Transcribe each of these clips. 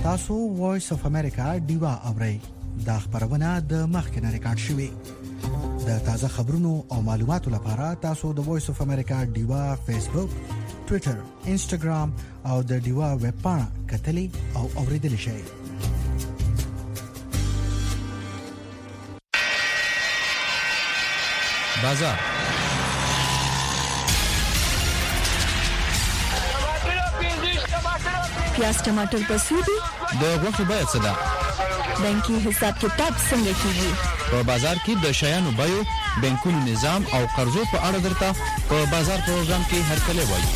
تاسو وایس اف امریکا دیوا اورئ دا خبرونه د مخکنه ریکارډ شوې د تازه خبرونو او معلوماتو لپاره تاسو د وایس اف امریکا دیوا فیسبوک ټوئیټر انسټاګرام او د دیوا ویب پاڼه کتلی او اوریدل شئ بازار پیاز ټماټر پسودي د غوښې بیه څه ده؟ بانکي حساب کتاب څنګه کیږي؟ په بازار کې د شیانو بیو، بانکونو نظام او قرضو په اړه درته په بازار پروګرام کې هرکلی وایي.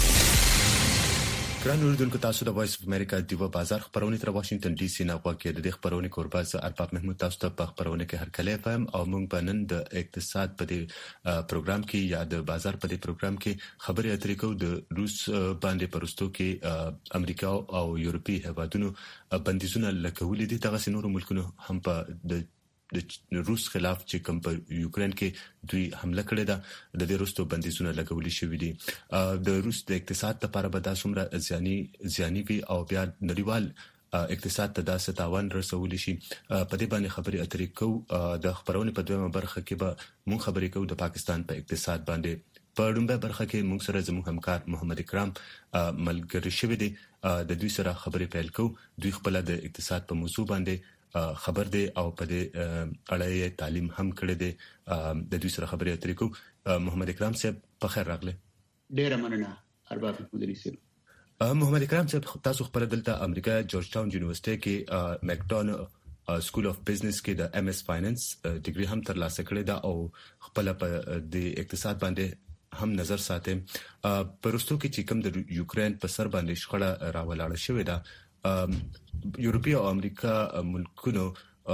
ګران اوریدونکو، تاسو د وایس اف امریکا دیوا بازار خبرونه تر واشنگټن ډي سي نه غواړئ. د دې خبرونه کوربه ارباب محمود تاسو ته په خبرونه کې هرکلی وایم او موږ بنن د اقتصاد په دې پروګرام کې یا د بازار په دې پروګرام کې خبرې اترې کوو. د روس باندې پرستو کې امریکا او یورپی هیوادونو بندیزونه لګولې دي. دغه نورو ملکونو هم په د روس خلاف چې کوم په یوکرين کې دوی حمله کړې ده د دې روسو بندیزونه لګولې شوې دي. د روس د اقتصاد لپاره به دا څومره زیاني وي او بیا نړیوال اقتصاد ته دا ستاوان رسول شي. په دې باندې خبرې اترې کوو. د خبرونه په دویمه برخه کې به مونږ خبرې کوو د پاکستان په اقتصاد باندې. په لومړی برخه کې مونږ سره زموږ همکار محمد اکرام ملګری شوی دی. د دوی سره خبرې پیل کوو. دوی خپل د اقتصاد په موضوع باندې خبر دی او په دې اړه تعلیم هم کړی دی. د دوی سره خبرې اترې کوو. محمد اکرام صاحب په خیر راغله. ډیره مننه ارباب مدري صاحب. محمد اکرام صاحب تاسو خپل دلته امریکا جورج ټاون یونیورسيټي کې مکډون سکول اف بزنس کې د ام اس فاینانس ډیګري هم ترلاسه کړې ده او خپل په د اقتصاد باندې هم نظر ساتي. پرستو کې چې کوم د یوکرين په سر باندې شخړه راولاړه شوې ده، یورپی او امریکا ملکونو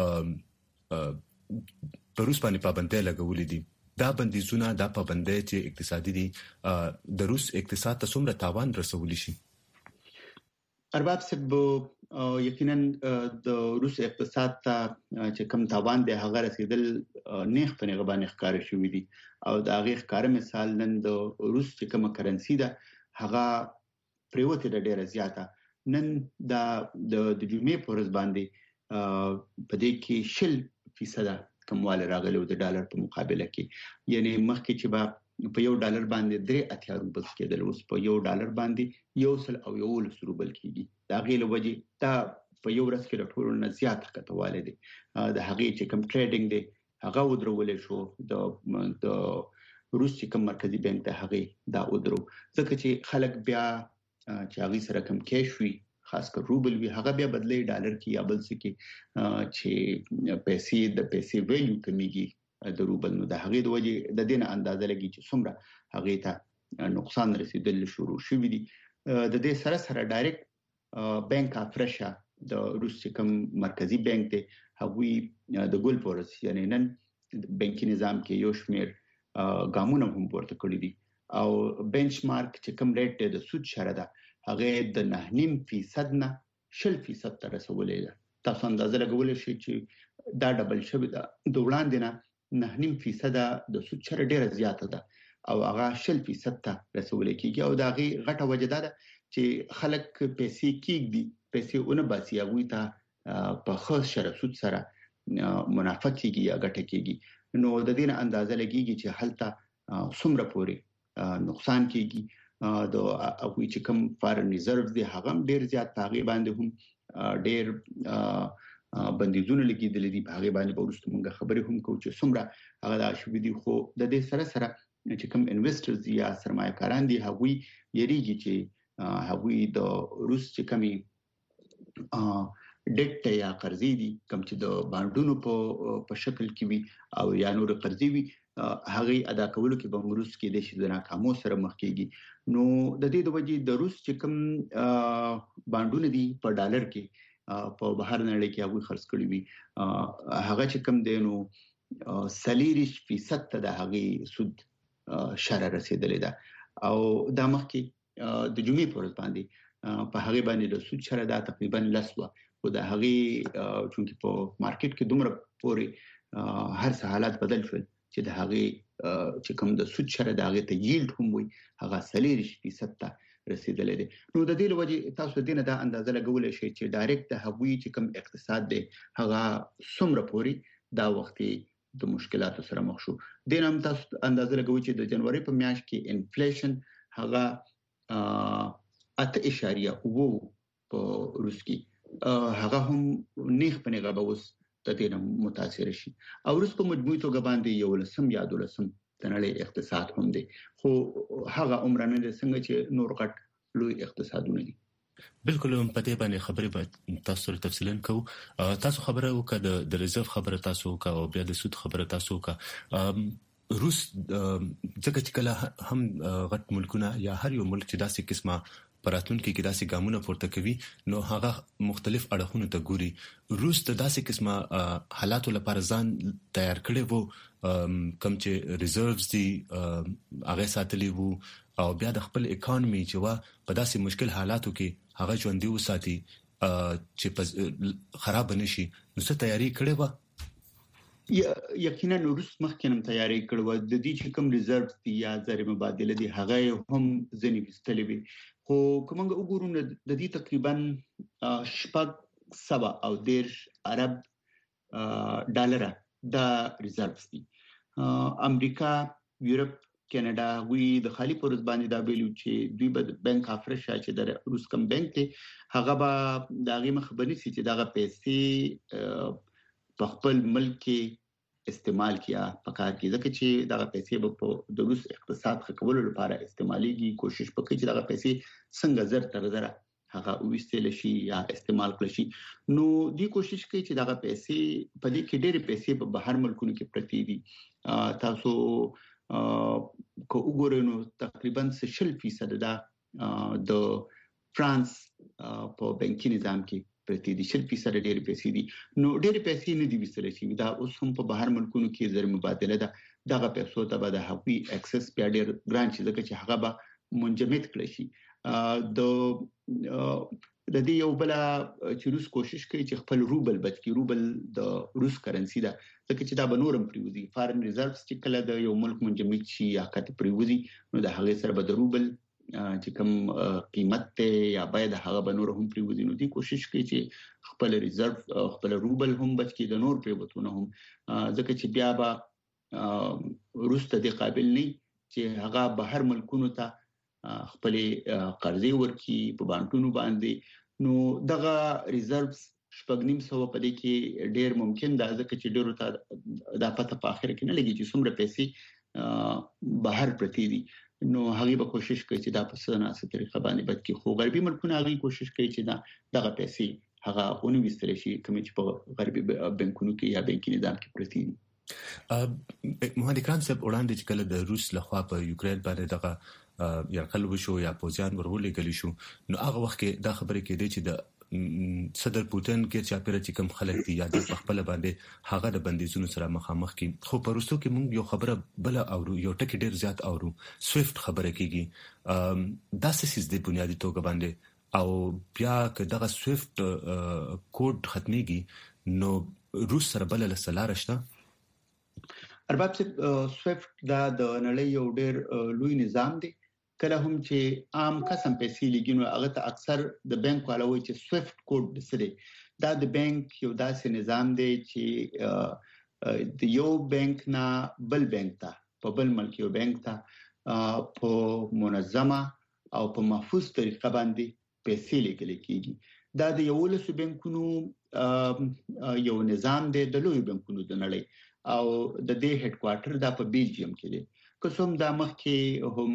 په روس باندې پابندۍ لګولې دي. دا بندیزونه دا پابندۍ چې اقتصادي دي د روس اقتصاد ته څومره تاوان رسولی شي؟ ارباب صاحب یقینا د روس اقتصاد ته چې کوم تاوان دی هغه رسیدل نیخ په نیغه باندې ښکار شوی دي او دا غي ښکار مثال نن د روس چې کوم کرنسي ده هغه پریوته ډیره زیاته. نن د جمعې په ورځ باندې په دې کې 0% کمواله راغلی د ډالر په مقابله کې. یعنی مخکې چې با په $1 باندې 3.8 روبل کېدل، اوس په $1 باندې 1.11 روبل کېږي. دا غیله وجه دا په یو ورځ کې د ټولو نه زیات کټواله دي. د هغې چې کوم ټریډینګ دی هغه ودرول شو. د روس کوم مرکزی بانک ته هغه دا ودرو ځکه چې خلک بیا چې هغه سره کم کیش وي، خاص کر روبل وي، هغه بیا بدلې ډالر کې یا بل څه کې چې پیسې ویلیو کمیږي د روبل نو د هغې د وجه د دې اندازه لګي چې څومره هغه ته نقصان رسیدل شروع شوی دي. د دې سره ډایرکټ بانک اف رشیا د روس کوم مرکزی بانک ته هغوی د ګول پورس یعنی نن بانکي نظام کې یو شمیر ګامونه هم ورته کړی دي او بنچمارک چې کوم ریټ د سود شره ده هغه د 9.5% نه 0% ته رسولې ده. تاسو اندازه لګولای شئ چې دا ډبل شوی ده. د وړاندې نه 9.5% د سود شره ډیره زیاته ده او هغه 0% ته رسولې کیږي او دا غي غټه وجه ده چې خلک پیسې کېږي، پیسې اون باسي هغه ته په خاص شره سود سره منافع کیږي یا ګټه کیږي. نو د دې اندازه لګیږي چې هلته څومره پوري نقصان کیږي. د هغه چې کوم فارن ریزرو دی هغه ډیر زیات هغه باندې هم ډیر بندیزونه لګیدل دي. هغه باندې ورسته موږ خبرې هم کوو چې څومره هغه د شوې دي. خو د دې سره چې کوم انویسټرز یا سرمایه‌کاران دي هغه یریږي چې هغه د روس چې کومي ډیټ یا قرضې دي کوم چې د بانډونو په شکل کې وي او یا نور قرضې وي هغه ادا کولو کې به روس کې د شي د ناکامو سره مخ کېږي. نو د دې د وجې د روس چې کوم بانډونه دي په ډالر کې په بهر نړۍ کې هغه خرڅ کړی وي هغه چې کوم دی نو 40% ته د هغه سود شره رسیدلې ده او د مخکې د جمعې پر ورځ باندې په هغه باندې د سود شره دا تقریبا لسوه او د هغه چونکی په مارکیټ کې دومره پوري هر څه حالات بدل شول چې د هغه چې کوم د سود شره د هغه ته ییلډ هم وي هغه 40% ته رسیدلې دي. نو د دې لوجه تاسو دینه دا اندازه لګولې شي چې ډایرکټ هغوی چې کوم اقتصاد دی هغه څومره پوري دا وختي د مشکلاتو سره مخ شو. دینه هم تاسو اندازه لګوي چې د جنوري په میاشت کې انفلیشن هغه 8.9 په روس کې هغه هم نیخ په نیغه به اوس د دې متاثر شي. او روس په مجموعي توګه باندې یو لسم یا دولسم د نړۍ اقتصاد هم دی، خو هغه عمرانه د څنګه چې نور غټ لوی اقتصادونه دي. بالکل په دې باندې خبرې به تاسو سره تفصیلا کوو. تاسو خبره وکړه د ریزرو خبره تاسو وکړه او بیا د سود خبره تاسو وکړه. روس ځکه چې کله هم غټ ملکونه یا هر یو ملک چې داسې قسمه پراتونکو کې داسې ګامونه پورته کوي نو هغه مختلف اړخونو ته ګوري. روس د داسې قسمه حالاتو لپاره ځان تیار کړی وو، کوم چې ریزروز دي هغه ساتلي وو او بیا د خپل اکانومي چې وا په داسې مشکل حالاتو کې هغه ژوندۍ وساتي چې خراب نشي. نو څه تیاری کړی و؟ یقینا روس مخکې تیاری کړو. د دې چې کوم ریزرو دي یا زر مبادله دي هغه هم ځنی وستلې وي، خو کومه وګورو د دې تقریبا 7.10 ارب ډالر دا ریزرو دي. امریکا، یورپ، کینیډا وی د خالی پرز باندې دا ویلو چې دوی به بانک اف رشیا چې د روس کم بانک ته هغه به داغه مخبري سي چې دغه پیسې په خپل ملک کې استعمال کیا پکار کی ځکه چې دغه پیسې په د روس اقتصاد ښه کولو لپاره استعماليږي. کوشش وکړي چې دغه پیسې څنګه زر تر زره هغه وستل شي یا استعمال کړي شي. نو دی کوشش کوي چې دغه پیسې په دې کې ډېر پیسې په بهر ملکونو کې پرتی دي. تاسو کو وګورئ نو تقریبا 60% دا د فرانس په بانکي نظام کې پرتی دي. 60% ډېر پیسې دي. نو ډېر پیسې نه دي وستل شي. دا اوس هم په بهر ملکونو کې زر مبادله ده. دغه پیسو ته به د هغوی اکسس بیا ډېر ګران شي ځکه چې هغه به منجمد کړي شي. د دې یو بل چې روس کوشش کوي چې خپل روبل بچ کی. روبل د روس کرنسی ده ځکه چې دا به نورم پریوزي. فارن ریزروز چې کله د یو ملک منجمد شي یا کته پریوزي نو د هغه سره به د روبل چې کوم قیمت ته یا باید هغه به نور هم پریوزي. نو دې کوشش کوي چې خپل ریزرو خپل روبل هم بچ کی د نور پریوتونه هم ځکه چې بیا به روس ته د قابل نه چې هغه بهر ملکونو ته خپل قرضې ورکي په بانکونو باندې. نو دغه ریزروز 9.5 په دې کې ډېر ممکن ده ځکه چې ډېر ته د پته په اخر کې نه لګي چې څومره پیسې بهر پرتی دي. نو هغه به کوشش کوي چې دا په سناسه طریقه باندې بد کې خو غربي ملکونه هغه کوشش کوي چې دغه پیسې هغه اونې وستل شي کوم چې په غربي بانکونو کې یا بانکي نظام کې پرتی دي. محمد اکرام صاحب وړاندې چې کله د روس لخوا په یوکرين باندې دغه یرغل وشو یا پوځیان ورولې غلي شو نو هغه وخت کې دا خبره کېده چې د صدر پوتین کې چې اپیره چې کوم خلک دي یا د خپل باندې هغه د بندیزونو سره مخامخ کی. خو پروستو کې موږ یو خبره بل او یو ټکی ډیر زیات اورو سويفت خبره کیږي. دا سیس د بنیادی توګه باندې او بیا که دغه سويفت کوډ ختميږي نو روس سره بل له راشته. ارباب سويفت دا د نړۍ یو ډیر لوی نظام دی. کله هم چې عام قسم پیسې لګینو هغه ته اکثر د بانک والوي چې سويفت کوډ دسره دا د بانک یو داسې نظام دی چې د یو بانک نه بل بانک ته په بل ملک یو بانک ته په منظمه او په محفوظ طریقه باندې پیسې لګل کیږي. دا د یو لسو بانکونو یو نظام دی د لوی بانکونو د نړۍ او د دې هډ کوارټر دا په بیلجیم کې دی. کوم دا مخکې هم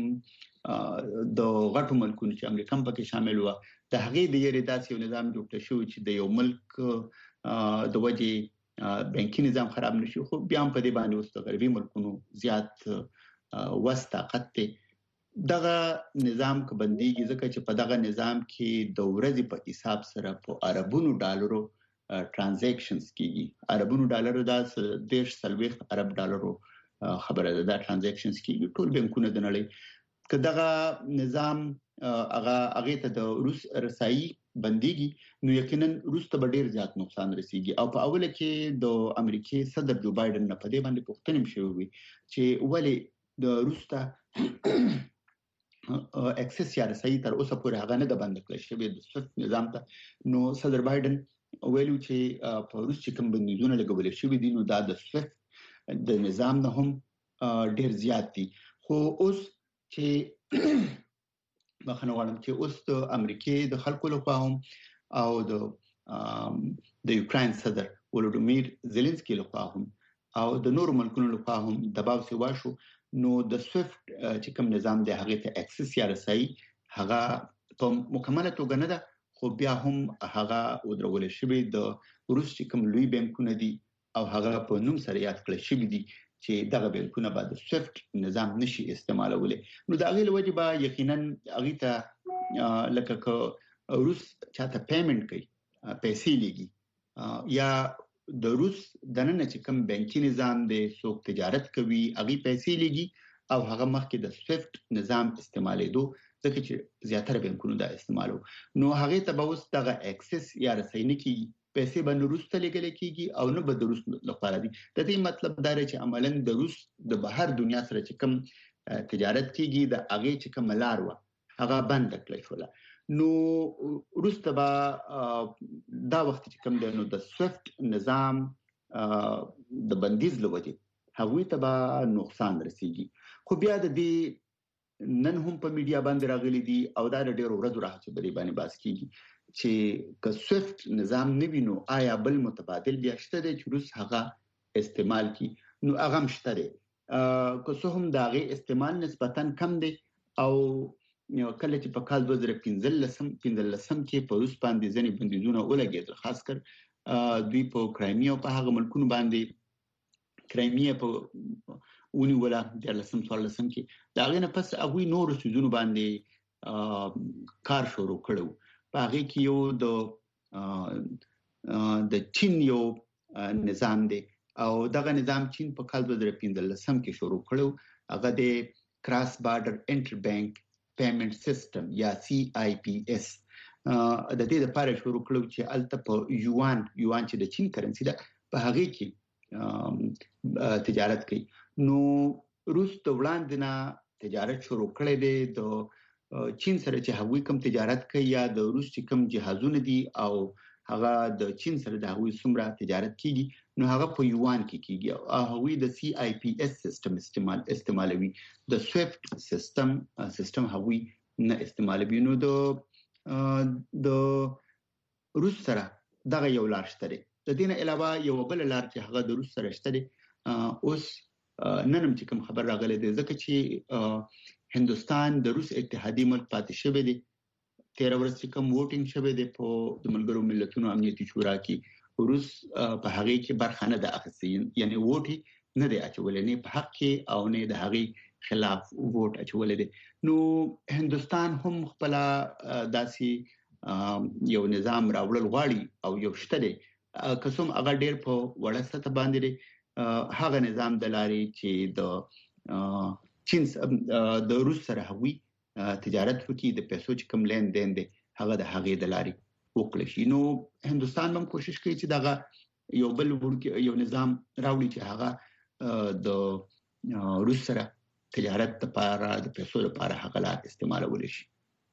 د غټو ملکونو چې امریکا هم پکې شامل و د هغې د یری داسې یو نظام جوړ شو چې د یو ملک د وجې بانکي نظام خراب نشي. خو بیا هم په دې باندې اوس د غربي ملکونو زیات وسطاقت دی. دغه نظام کې بنديږي ځکه چې په دغه نظام کې د ورځې په حساب سره په عربونو ډالرو ترانزیکشنز کیږي. عربونو ډالر دا 10 عرب ډالرو خبره ده. دا ترانزیکشنز کیږي ټول بانکونه د نړۍ که دغه نظام هغه ته د روس رسایي بنديږي نو یقینا روس ته ډیر زیات نقصان رسیږي. او په اوله کې د امریکای صدر جو بایدن نه په دې باندې پوښتنه شوې چې ولی د روس ته اکسس یا رسایي تر اوسه پورې هغه نه د بند کړل شوی د سویفت نظام ته. نو صدر بایدن ویلو چې په روس چې کوم بندیزونه لګول شوی دي نو دا د سویفت د نظام نه هم ډیر زیات دي. خو اوس چې بخنه غواړم چې اوس د امریکای د خلکو لپاره هم او د یوکرين صدر ولودیمیر زيلنسکي لپاره هم او د نورو ملکونو لپاره هم دباو سیوا شو. نو د سویفت چې کوم نظام دی هغه ته اکسس یا رسایي هغه په مکمله توګه نه ده، خو بیا هم هغه ودرول شوی د روس چې کوم لوی بانکونه دي او هغه په نوم سره یاد کړل شوی دي چې دغه بانکونه بعد سویفت نظام نشي استعمالولای. نو دا غي لوجه به یقینا هغه ته لکه روس چاته پیمنٹ کوي پیسې لګي یا د روس دننه چې کوم بانکي نظام دی څوک تجارت کوي هغه پیسې لګي او هغه مخکې د سویفت نظام استعمالېدو ځکه چې زیاتره بانکونو دا استعمالو. نو هغه ته به اوس دغه اکسس یا رساینه کې پیسې باندې روس ته لګل کېږي او نه به د روس لپاره دي. د دې مطلب دا دی چې عملاً د روس د بهر دنیا سره چې کوم تجارت کېږي د هغه چې کوم لار و هغه بند کړل شو. نو روس ته دا وخت چې کوم د سویفت نظام د بندیز لوجه هغه ته به نقصان رسیږي. خو بیا د دې نن هم په میډیا باندې راغلي دي او دا ډېر ورځ راځي په دې باندې باس کیږي چې که سویفت نظام نه وینو آیا بل متبادل بیا شته دی چې روس هغه استعمال کی. نو هغه مشته دی که څه هم دا غي استعمال نسبتاً کم دی او کله چې په کال 2015 کې په روس باندې ځنې بندیزونه ولګېدل، خاص کر دوی په کرایمیا او په هغه ملکونو باندې کرایمیا په ونی ولا د 2014 کې دا غي نه پس هغه نور سيزونو باندې کار شروع کړو. په هغه کې یو د چین یو نظام دی او دغه نظام چین په کال 2015 کې شروع کړو. هغه د کراس بارډر انټر بانک پیمنٹ سیستم یا CIPS د دې لپاره شروع کړو چې الته په یوان چې د چین کرنسي ده په هغه کې تجارت کوي. نو روس د وړاندې نه تجارت شروع کړی دی د چین سره چې هغوی کوم تجارت کوي یا د روس چې کوم جهازونه دي او هغه د چین سره د هغوی څومره تجارت کیږي نو هغه په یوان کې کیږي او هغوی د CIPS سیستم استعمالوي. د سویفت سیستم هغوی نه استعمالوي. نو د روس سره دغه یو لار شته دی. د دې نه علاوه یو بل لار چې هغه د روس سره شته دی اوس نن چې کوم خبر راغلی دی ځکه چې هندستان د روس اتحادیه ملک پاتې شوی دی. 13 ورځې چې کوم ووټینګ شوی دی په د ملګرو ملتونو امنیتي شورا کې روس په هغه کې برخه نه ده اخیستې، یعنی ووټ نه دی اچولې نه په حق کې او نه د هغه خلاف ووټ اچولې دي. نو هندستان هم خپل داسي یو نظام راوړل غواړي او یو شته دی قسم هغه ډیر په وړه سطح باندې هغه نظام د لاري چې د چین د روس سره هوي تجارت وکړي د پیسو چې کوم لین دین دي هغه د هغې د لاري وکړي شي. نو هندستان هم کوشش کوي چې دغه یو بل یو نظام راوړي چې هغه د روس سره تجارت لپاره د پیسو لپاره هغه لار استعمالول شي.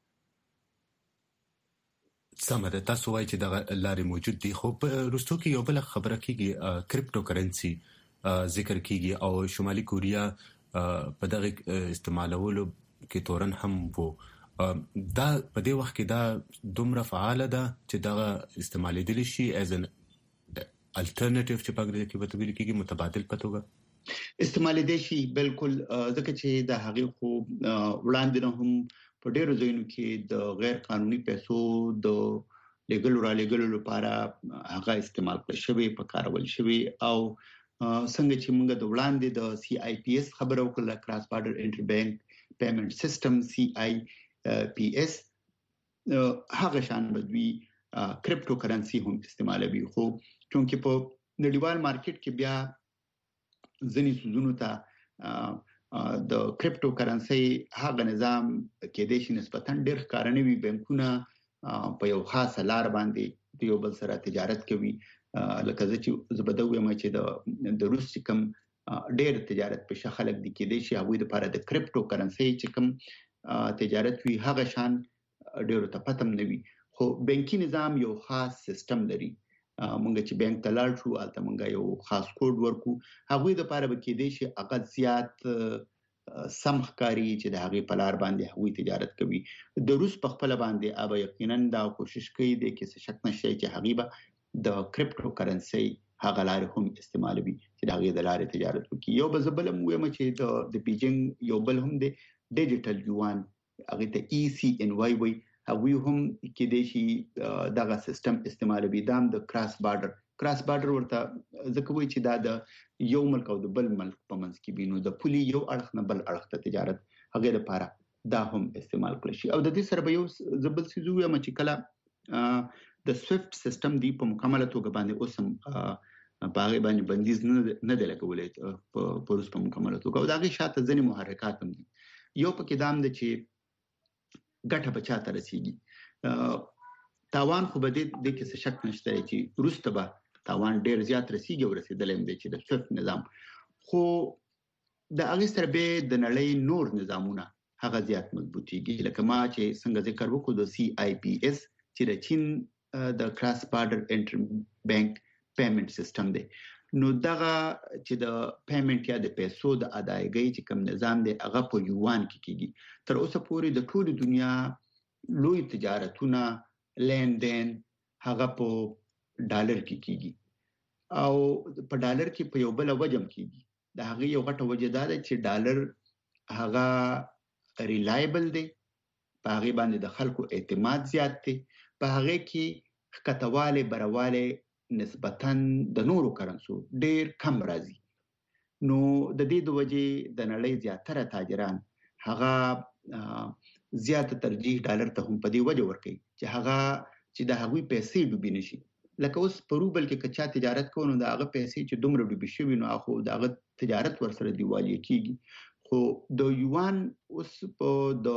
سمه ده، تاسو وایي چې دغه لارې موجود دي، خو په روسو کې یو بل خبره کیږي کریپټو کرنسي ذکر کیږي او شمالي کوریا په دغه استعمالولو کې تورن هم وو. دا په دې وخت کې دا دومره فعال ده چې دغه استعمالېدل شي as an alternative چې په انګریزي کې به تبدیل کیږي متبادل په توګه استعمالېدل شي. بالکل ځکه چې د هغه خو وړاندې نه هم په ډېرو ځایونو کې د غیر قانوني پیسو د لګلو را لګلو لپاره هغه استعمال کړی شوی په کارول شوی او څنګه چې موږ د وړاندې د CIPS خبرو کړل کراس بارډر انټر بانک پیمنٹ سیستم CIPS هغه شان بدوي کریپټو کرنسي هم استعمالوي. خو چونکه په نړیوال مارکیټ کې بیا ځینې سوزونو ته د کریپټو کرنسي هغه نظام کې د شي نسبتاً ډېر کارنوي بانکونه په یو خاصه لار باندې د یو بل سره تجارت کوي. لکه چې زبدوي ما چې د روس کوم ډېر تجارت په شخلک دي کې د شي هغوی لپاره د کریپټو کرنسي چې کوم تجارت وی هغه شان ډیرو ته پتم نه وي. خو بانکي نظام یو خاص سیستم لري. مونږ چې بانک ته لاړ شو البته مونږ یو خاص کوډ ورکو، هغه د لپاره به کېدې شي هغه زیات سم ښکاری چې د هغه په لار باندې هغوی تجارت کوي. د روس په خپل باندې اوبه یقینا دا کوشش کوي د کې شک نشي چې هغه به د کریپټو کرنسي هغه لار هم استعمالوي چې د هغه د لارې تجارت وکړي. یو بزبل مو چې د بیجینګ یو بل هم د ډیجیټل یوان هغه ته ECNY وي، هغه هم کې د شي دغه سیستم استعمالوي. دام د کراس بارډر ورته ځکه وایي چې دا د یو ملک او د بل ملک په منځ کې بینو د پولي یو اړخ نه بل اړخ ته تجارت هغه لپاره دا هم استعمال کړی شي. او د دې سره به یو زبل سيزو یم چې کله د سويفت سیستم دی په مکمله توګه باندې اوسم باغ باندې بندیز نه دی لګولې په روس په مکمله توګه، او داغه شاته ځنې محرکات هم دي. یو پکې دام د چې ګټه بچاته رسیږي، تاوان خو به د کې شک نشته چې روس ته به تاوان ډیر زیات رسیږي او رسیدلم دی چې د سويفت نظام، خو د هغه سره به د نړۍ نور نظامونه هغه زیات مضبوطیږي. لکه ما چې څنګه ذکر وکړو د CIPS چې د چین د کراس بارډر انټر بانک پیمنٹ سیستم دی، نو دغه چې د پیمنٹ یا د پیسو د ادایګۍ چې کوم نظام دی هغه په یوان کې کیږي. تر اوسه پورې د ټول دنیا لوی تجارتونه لیندین هغه په ډالر کې کیږي، او په ډالر کې په یو بل وجم کیږي. د هغه یو غټه وجه ده چې ډالر هغه ریلایبل دی، په هغه باندې د خلکو اعتماد زیات دی، په هغه کې کټواله برواله نسبتاً د نورو کرنسو ډیر کم راځي. نو د دې د وجې د نړۍ زیاتره تاجران هغه زیات ترجیح ډالر ته هم په دې وجه ورکوي چې هغه چې د هغوی پیسې ډوبې نشي. لکه اوس په روبل کې کچا تجارت کوو نو د هغه پیسې چې دومره ډوبې شوي نو هغه د هغه تجارت ورسره دیوالیه کیږي. خو د یوان اوس په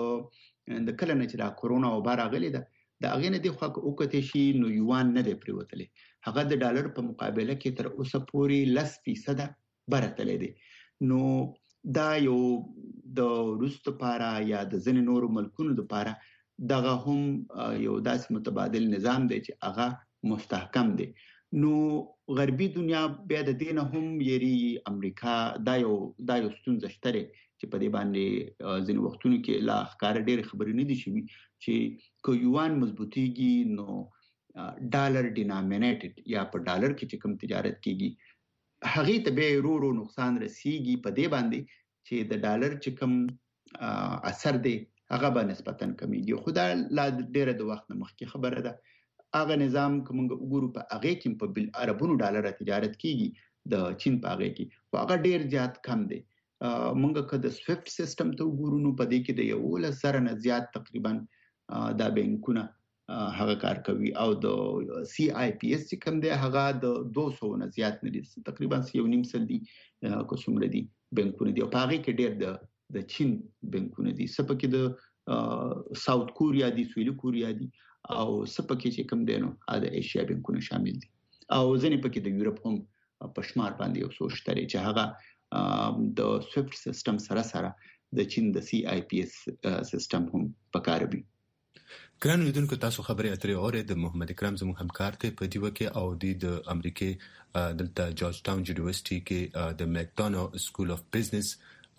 د کله نه چې دا کورونا وبا راغلی ده د هغې نه دې خوا که وکتې شي نو یوان نه دی پرېوتلی، هغه د ډالر په مقابله کې تر اوسه پورې 10% بره تللی دی. نو دا یو د روس لپاره یا د ځینې نورو ملکونو لپاره دغه هم یو داسې متبادل نظام دی چې هغه مستحکم دی. نو غربي دنیا بیا د دې نه هم یری امریکا دا یو ستونزه شته چې په دې باندې ځینې وختونو کې لا ښکاره ډېرې خبرې نه دي شوي چې که یوان مضبوطیږي نو ډالر ډینامینیټډ یا په ډالر کې چې کوم تجارت کیږي هغې ته بیا ورو نقصان رسیږي په دې باندې چې د ډالر چې کوم اثر دی هغه به نسبتاً کمیږي. خو دا لا ډېره د وخت نه مخکې خبره ده. هغه نظام که موږ وګورو په هغې کې په بالعربونو ډالره تجارت کیږي د چین په هغې کې، خو هغه ډېر زیات کم دی. موږ که د سويفت سیستم ته وګورو نو په دې کې د 11,000 نه زیات تقریبا دا بانکونه هغه کار کوي، او د CIPS چې کوم دی هغه د 200 نه زیات نه دي، تقریبا 1.5 دي که څومره دي بانکونه دي، او په هغې کې ډېر د چین بانکونه دي، څه پکې د ساوث کوریا دي، سویلي کوریا دي، او څه پکې چې کوم دی نو د ایشیا بانکونه شامل دي، او ځینې پکې د یورپ هم په شمار باندې یو څو شته چې هغه د سويفت سیستم سره د چین د CIPS سیستم هم پکاروي. ګرانو لیدونکو تاسو خبرې اترې اورئ د محمد اکرم زموږ همکار دی په دیوه کې، او د امریکې دلته جورج ټاون یونیورسيټي کې د مکډونالډ سکول اف بزنس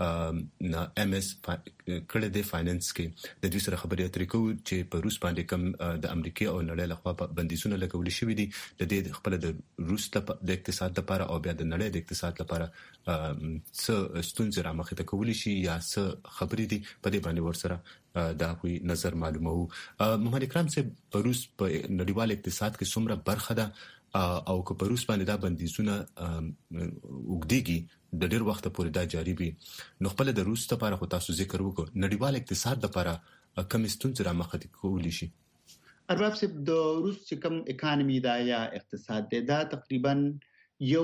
MS کړه د فاینانس کې د دې سره خبرې اترې کوو چې په روس باندې کوم د امریکا او نړۍ لخوا بندیزونه لګول شوي دي د دې خپل د روس د اقتصاد لپاره او بیا د نړۍ د اقتصاد لپاره څه ستونزې رامخې ته کولی شي یا څه خبرې دي په دې باندې ورسره دا کوئی نظر معلومو. محمد اکرم صاحب په روس په نړیوال اقتصاد کې څومره برخه ده او که په روس باندې دا بندیزونه وګړيږي د ډېر وخت پورې دا جاری وي نو خپل د روس لپاره خو تاسو ذکر وکړو نړیوال اقتصاد لپاره کوم ستونزې رامخې ته کولی شي؟ ارباب صاحب د روس چې کوم اکانومي دا یا اقتصاد دی دا تقریبا یو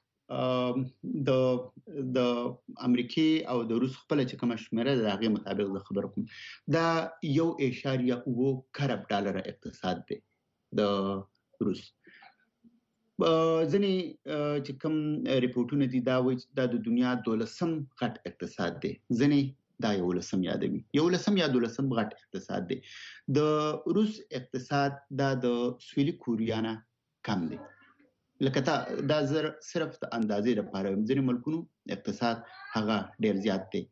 د امریکای او د روس خپل چې کوم شمیره د هغه مطابق د خبر کوم دا 1.9 کروڑ ډالر اقتصاد دی د روس. ځنې چې کوم ریپورتونه دي دا وایي دا د دنیا 12م غټ اقتصاد دی، ځنې دا 11 یادوي. 11 یا 12 غټ اقتصاد دی. د روس اقتصاد د سویلي کوریا نه کم دی. لکه دا صرف د اندازې لپاره ځینې ملکونو اقتصاد هغه ډیر زیات دی.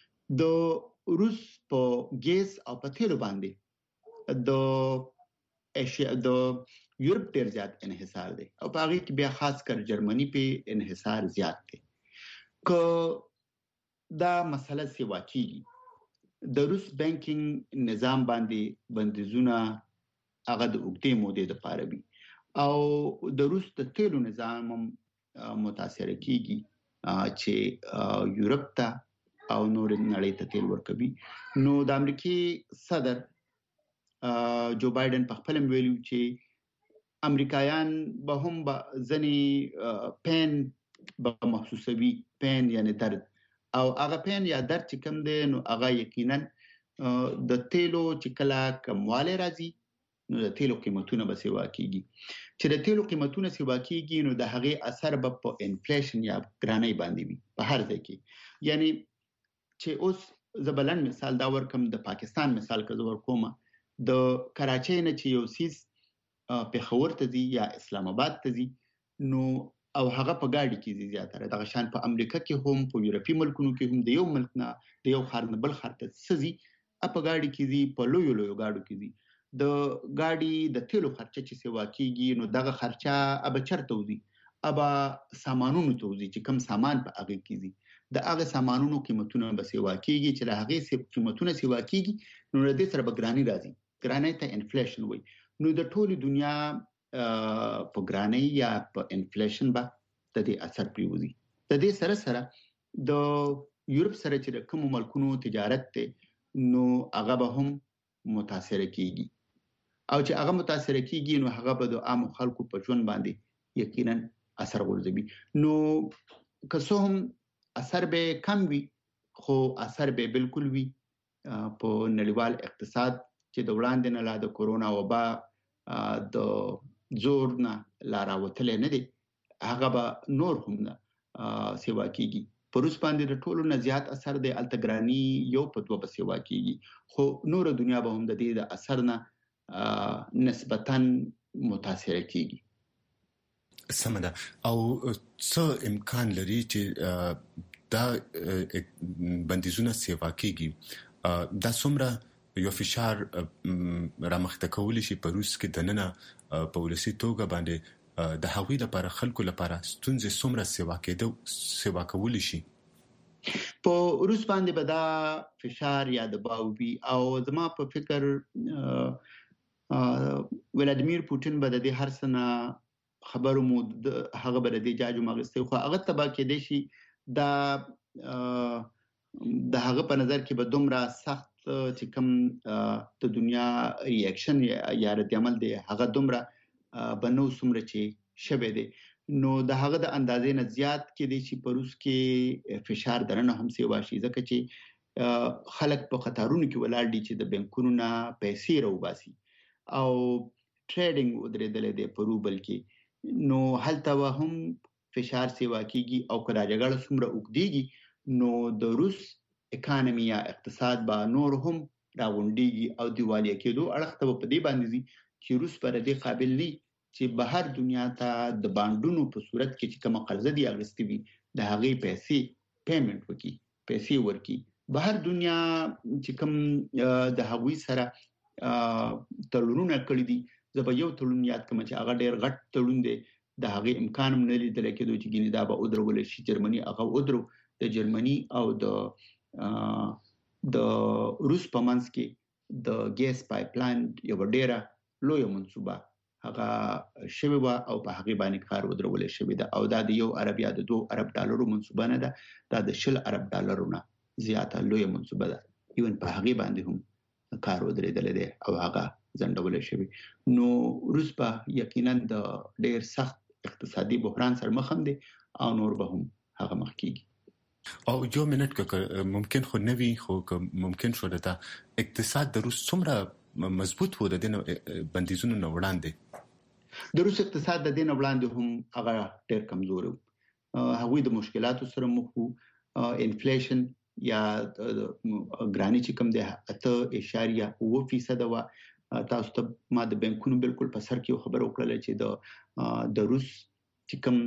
د روس په ګیس او په تیلو باندې د ایشیا د یورپ ډیر زیات انحصار دی او په هغه کې بیا خاص کر جرمني په انحصار زیات دی. که دا مسله سیوا کیږي د روس بانکینګ نظام باندې بندیزونه هغه د اوږدې مودې لپاره وي او د روس د تیلو نظام متاثر کیږي چې یورپ ته او نور نړۍ ته تیل ورکوي. نو د امریکای صدر جو بایدن په خپل ویلو چې امریکایان به هم ځنې پین به محسوسوي، پین یعنی درد، او هغه پین یا درد چې کوم دی نو هغه یقینا د تیلو چې کله کمواله راځي نو د تیلو قیمتونه به سیوا کیږي. چې د تیلو قیمتونه سیوا کیږي نو د هغه اثر به په انفلیشن یا ګرانۍ باندې وي په هر ځای کې. یعنی چې اوس زبلن مثال دا ورکم، د پاکستان مثال که زه ورکوم، د کراچۍ نه چې یو سیس پېښور ته ځي یا اسلام آباد ته ځي نو او هغه په ګاډي کې ځي زیاتره. دغه شان په امریکا کې هم په یورپی ملکونو کې هم د یو ملک نه د یو خار نه بل خار ته ځي په ګاډي کې ځي، په لویو گاډو کې ځي. د ګاډي د تیلو خرچه چې سیوا کیږي نو دغه خرچه اب چرته وځي، اب سامانونو ته وځي چې کم سامان په هغه کې ځي. د هغه سامانونو قیمتونه به سیوا کیږي چې هغه قیمتونه سیوا کیږي نو د دې سره به ګرانی راځي. ګرانی ته انفلیشن وایي. نو د ټولې دنیا په ګرانی یا په انفلیشن به د دې اثر پریوزي. د دې سره سره د یورپ سره چې د کوم ملکونو تجارت ته نو هغه به هم متاثر کیږي او چې هغه متاثر کیږي نو هغه به د عام خلکو په ژوند باندې یقینا اثر غورځوي. نو که څه هم اثر به کم وي خو اثر به بالکل وي په نړیوال اقتصاد چې د وړاندې نه لا د کورونا وبا د زور نه لاره وتلې نه دي، هغه به نور هم سیوا کیږي. په روس باندې د ټولو نه زیات اثر دی، التګرانی یو په دوه به سیوا کیږي خو نور دنیا به هم د دې د اثر نه نسبتاً متاثر کیږي. سمه ده. او څه امکان لري چې دا بندیزونه سیوا کیږي؟ دا څومره یو فشار رامخته کولی شي په روس کې د ننه په ولسی توګه باندې د هغوی لپاره خلکو لپاره ستونزې څومره سیوا کولی شي؟ په روس باندې به دا فشار یا دباو وي او زما په فکر ولادیمیر پوتین به د دې هر څه نه خبرو مو هغه به د دې جاجو مغسته خو هغه تبا کې دی شي دا د هغه په نظر کې به دومره سخت چې کوم د دنیا ریاکشن یا رد عمل دی هغه دومره بنو سمره چې شبه دی نو د هغه د اندازې نه زیات کې دی چې په روس کې فشار درنه هم سیوا شي ځکه چې خلک په خطرونو کې ولاړ دي چې د بانکونو نه پیسې راوباسي او ټریډینګ ودرېدل دی په روبل کې نو هلته هم فشار سیوا کیږي او کله جګړه سمره وګديږي نو د روس اکانومي یا اقتصاد با نور هم راغونډيږي او دیوالیا کېدو اړخ ته په دې باندې دي چې روس پر دې قابل نه چې بهر دنیا ته د باندونو په صورت کې چې کوم قرض دی اغستې وي د هغه پیسې پیمنٹ وکي پیسې ورکي بهر دنیا چې کوم د هغوی سره تړونونه کړی دي زه یو تړون یاد کوم چې هغه ډېر غټ تړون دی د هغه امکان هم نه لیدل کېدو چې ګینه دا به ودرول شي جرمني هغه ودرو د جرمني او د روس په منځ کې د ګیس پایپلاین یو ډېره لوی منصوبه هغه شوی و او په هغه باندې کار ودرول شوی دا او دا د یو عرب یا د 2 عرب ډالرو منصوبه نه ده دا د 10 عرب ډالرونه زیاته لوی منصوبه ده ایون په هغه باندې هم کار ودرېدل دي او هغه ځندول شوی نو روس په یقینا د ډېر سخت اقتصادي بحران سره مخ هم دي او نور به هم هغه مخ کیږي او یو منټ که ممکن خو نوي خو ممکن شو دا اقتصاد د روس څومره مضبوط و د دې بندیزونو نه وړاندې د روس اقتصاد د دې نه وړاندې هم هغه ډېر کمزور و هغوی د مشکلاتو سره مخ وو انفلیشن یا ګرانی چې کوم ده 8.9% وا تاسو ته ما د بانکونو بالکل په سر کې خبر وکړل چې د روس چې کوم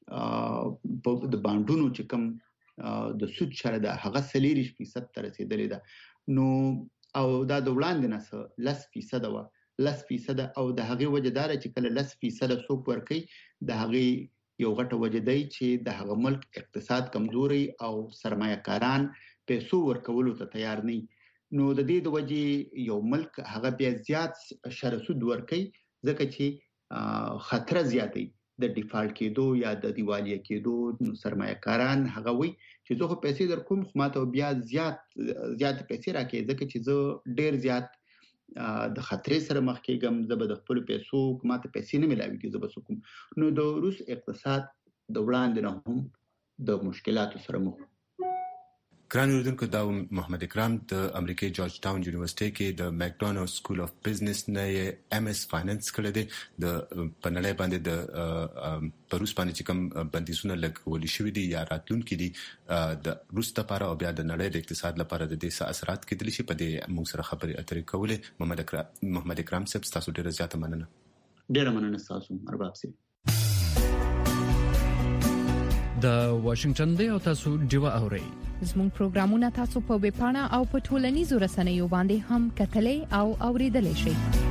د باندونو چې کوم د سود شره ده هغه 30% تر رسیدلې ده نو او دا د وړاندې نه 10% وا 10% او د هغه وجدار چې کله 10% څوک ورکي د هغه یو غټه وجدای چې د هغه ملک اقتصاد کمزوري او سرمایه‌کاران پیسو ورکولو ته تیار نه نو د دې د وجې یو ملک هغه بیا زیات شرسود ورکي ځکه چې خطر زیاتي د ډیفالټ کېدو یا د دیوالیه کېدو سرمایه‌کاران هغه وي چې زه خو پیسې در کوم خو ماته بیا زیات پیسې راکې ځکه چې زه ډیر زیات د خطرې سره مخ کېږم زه به د خپل پیسو ماته پیسې نه ملاويږي زه به سکم نو د روس اقتصاد د وړاندې نه هم د مشکلاتو سره مخ ګران اوریدونکو دا محمد اکرام د امریکای جورج ټاون یونیورسيټي کې د مکډونالډ سکول اف بزنس نه ایم اس فاینانس کړی دی د پنلای باندې د پروس باندې چې کوم بندیزونه لګول شوی دي یا راتلونکي دي د روس لپاره او بیا د نړۍ د اقتصاد لپاره د دې اثرات کېدلی شي په دې موږ سره خبرې اترې کولې محمد اکرام صاحب تاسو ډیره زیاته مننه تاسو ارباب صاحب د واشنگټن دی او تاسو ډیوا اورئ زموږ پروګرامونه تاسو په ویب پاڼه او په ټولنیزو رسنیو باندې هم کتلې او اوریدلې شئ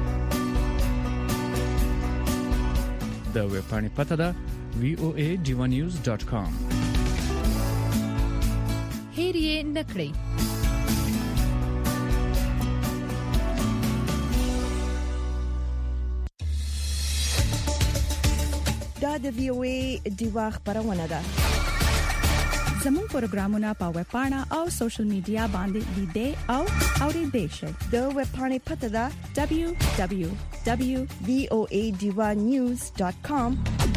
د ویب پاڼې پته ده voadivanews.com هیر یې نکړئ دا د VOA دیوا خبرونه ده زموږ پروګرامونه په ویب پاڼه او سوشل میډیا باندې لیدئ او اوریدئ شئ د ویب پاڼې پته ده www.voadivanews.com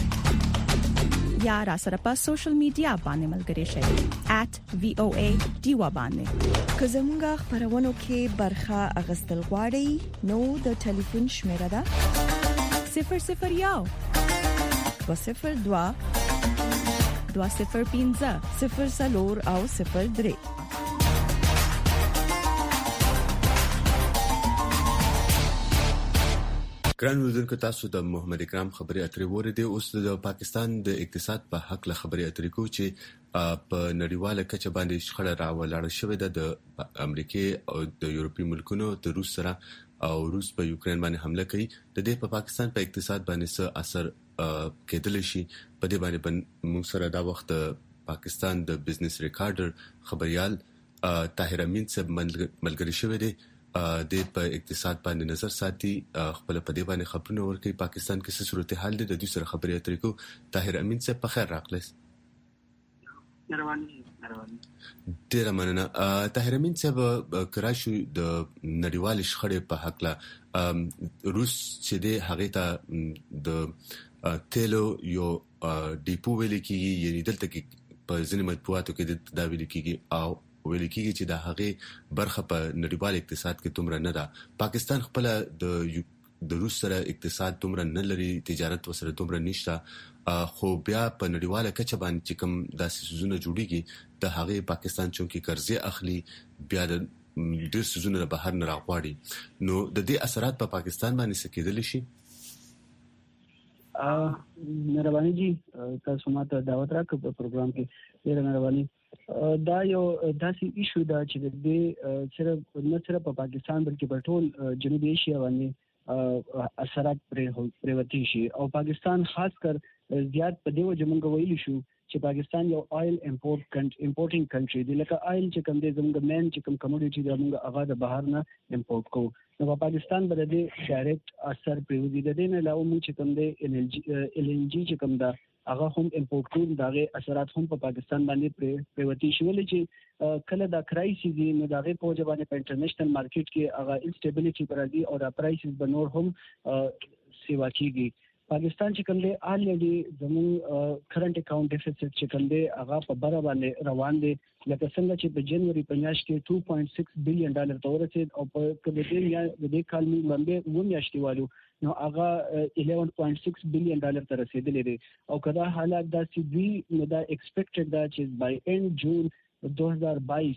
یا را سره په سوشل میډیا باندې ملګري شئ @voadiva باندې که زموږ خبرونه کې برخه اغستل غواړئ نو د ټلیفون شمیره ده 001 202 205 0 او 03 ګران اوریدونکو تاسو د محمد اکرام خبري اترې وریدي اوس د پاکستان د اقتصاد په حق له خبري اترې کو چې په نړیواله کچه باندې شخړه راولاړ شوې ده د امریکای او د یورپی ملکونو د روس سره او روس په یوکرين باندې حمله کوي د دې په پاکستان په اقتصاد باندې څه اثر کېدل شي په دې باندې موږ سره دا وخت پاکستان د بزنس ریکارډر خبريال طاهر امین صاحب ملګری شوی دی د په اقتصاد باندې نظر ساتي خپل په دې باندې خبرونه ورکوي پاکستان کې څه صورتحال دي د دې سره خبرې اترې کو طاهر امین صاحب په خیر راغلی ډیره مننه طاهر امین صاحب کراشو د نړیوال شخړې په حق لا روس چې د هغه ته د تیلو یو ډیپو ویل کېږي یعنی دلته کې په ځینې مطبوعاتو کې دا ویل کېږي او ویل کېږي چې د هغه برخه په نړیوال اقتصاد کې تومره نه ده پاکستان خپل د روس سره اقتصاد تومره نه لري تجارت وسره تومره نشته خو بیا په نړیواله کچه باندې چې کوم داسې سيزونه جوړيږي د هغه پاکستان چونکی قرضې اخلي بیا د ډېر سيزونه بهر نه راغواړي نو د دې اثرات په پاکستان باندې څه کېدل شي مهرباني جی تاسو ماته دعوت راکړه په پروګرام کې ډېر مهرباني دا یو داسې ایشو دا چې د صرف په پاکستان بلکې په ټول جنوبي ایشیا باندې اثرات پریوتی شي او پاکستان خاص کر زیات په دیو جمونږ ویل شو چې پاکستان یو آیل امپورټینګ کنټری دی لکه آیل چې کوم دی زموږ مین چې کوم کموډیټي دی موږ هغه د بهر نه امپورټ کوو نو په پاکستان باندې ډایرکټ اثر پریوتی دی نه لاو موږ چې کوم دی ال ان جی چې کوم دا هغه هم امپورټ کوو داغه اثرات هم په پاکستان باندې پریوتی شول چې کله دا کرایسیس دی نو داغه په وجه باندې په انټرنیشنل مارکیټ کې هغه انسټیبিলিټي پر راځي او دا پرایسز بنور هم سیوا کیږي پاکستان چې کوم دی الریډي زموږ کرنٹ اکاؤنٹ ډیفیسټ چې کوم دی هغه په بره باندې روان دی لکه څنګه چې په جنوري په میاشت کې $2.6 بلین ته ورسید او په دې کال می باندې و میاشتې والو نو هغه $11.6 بلین ته رسیدلی دی او کدا حالات دا چې دی نو دا ایکسپیکټډ دا چې بای اند جون 2022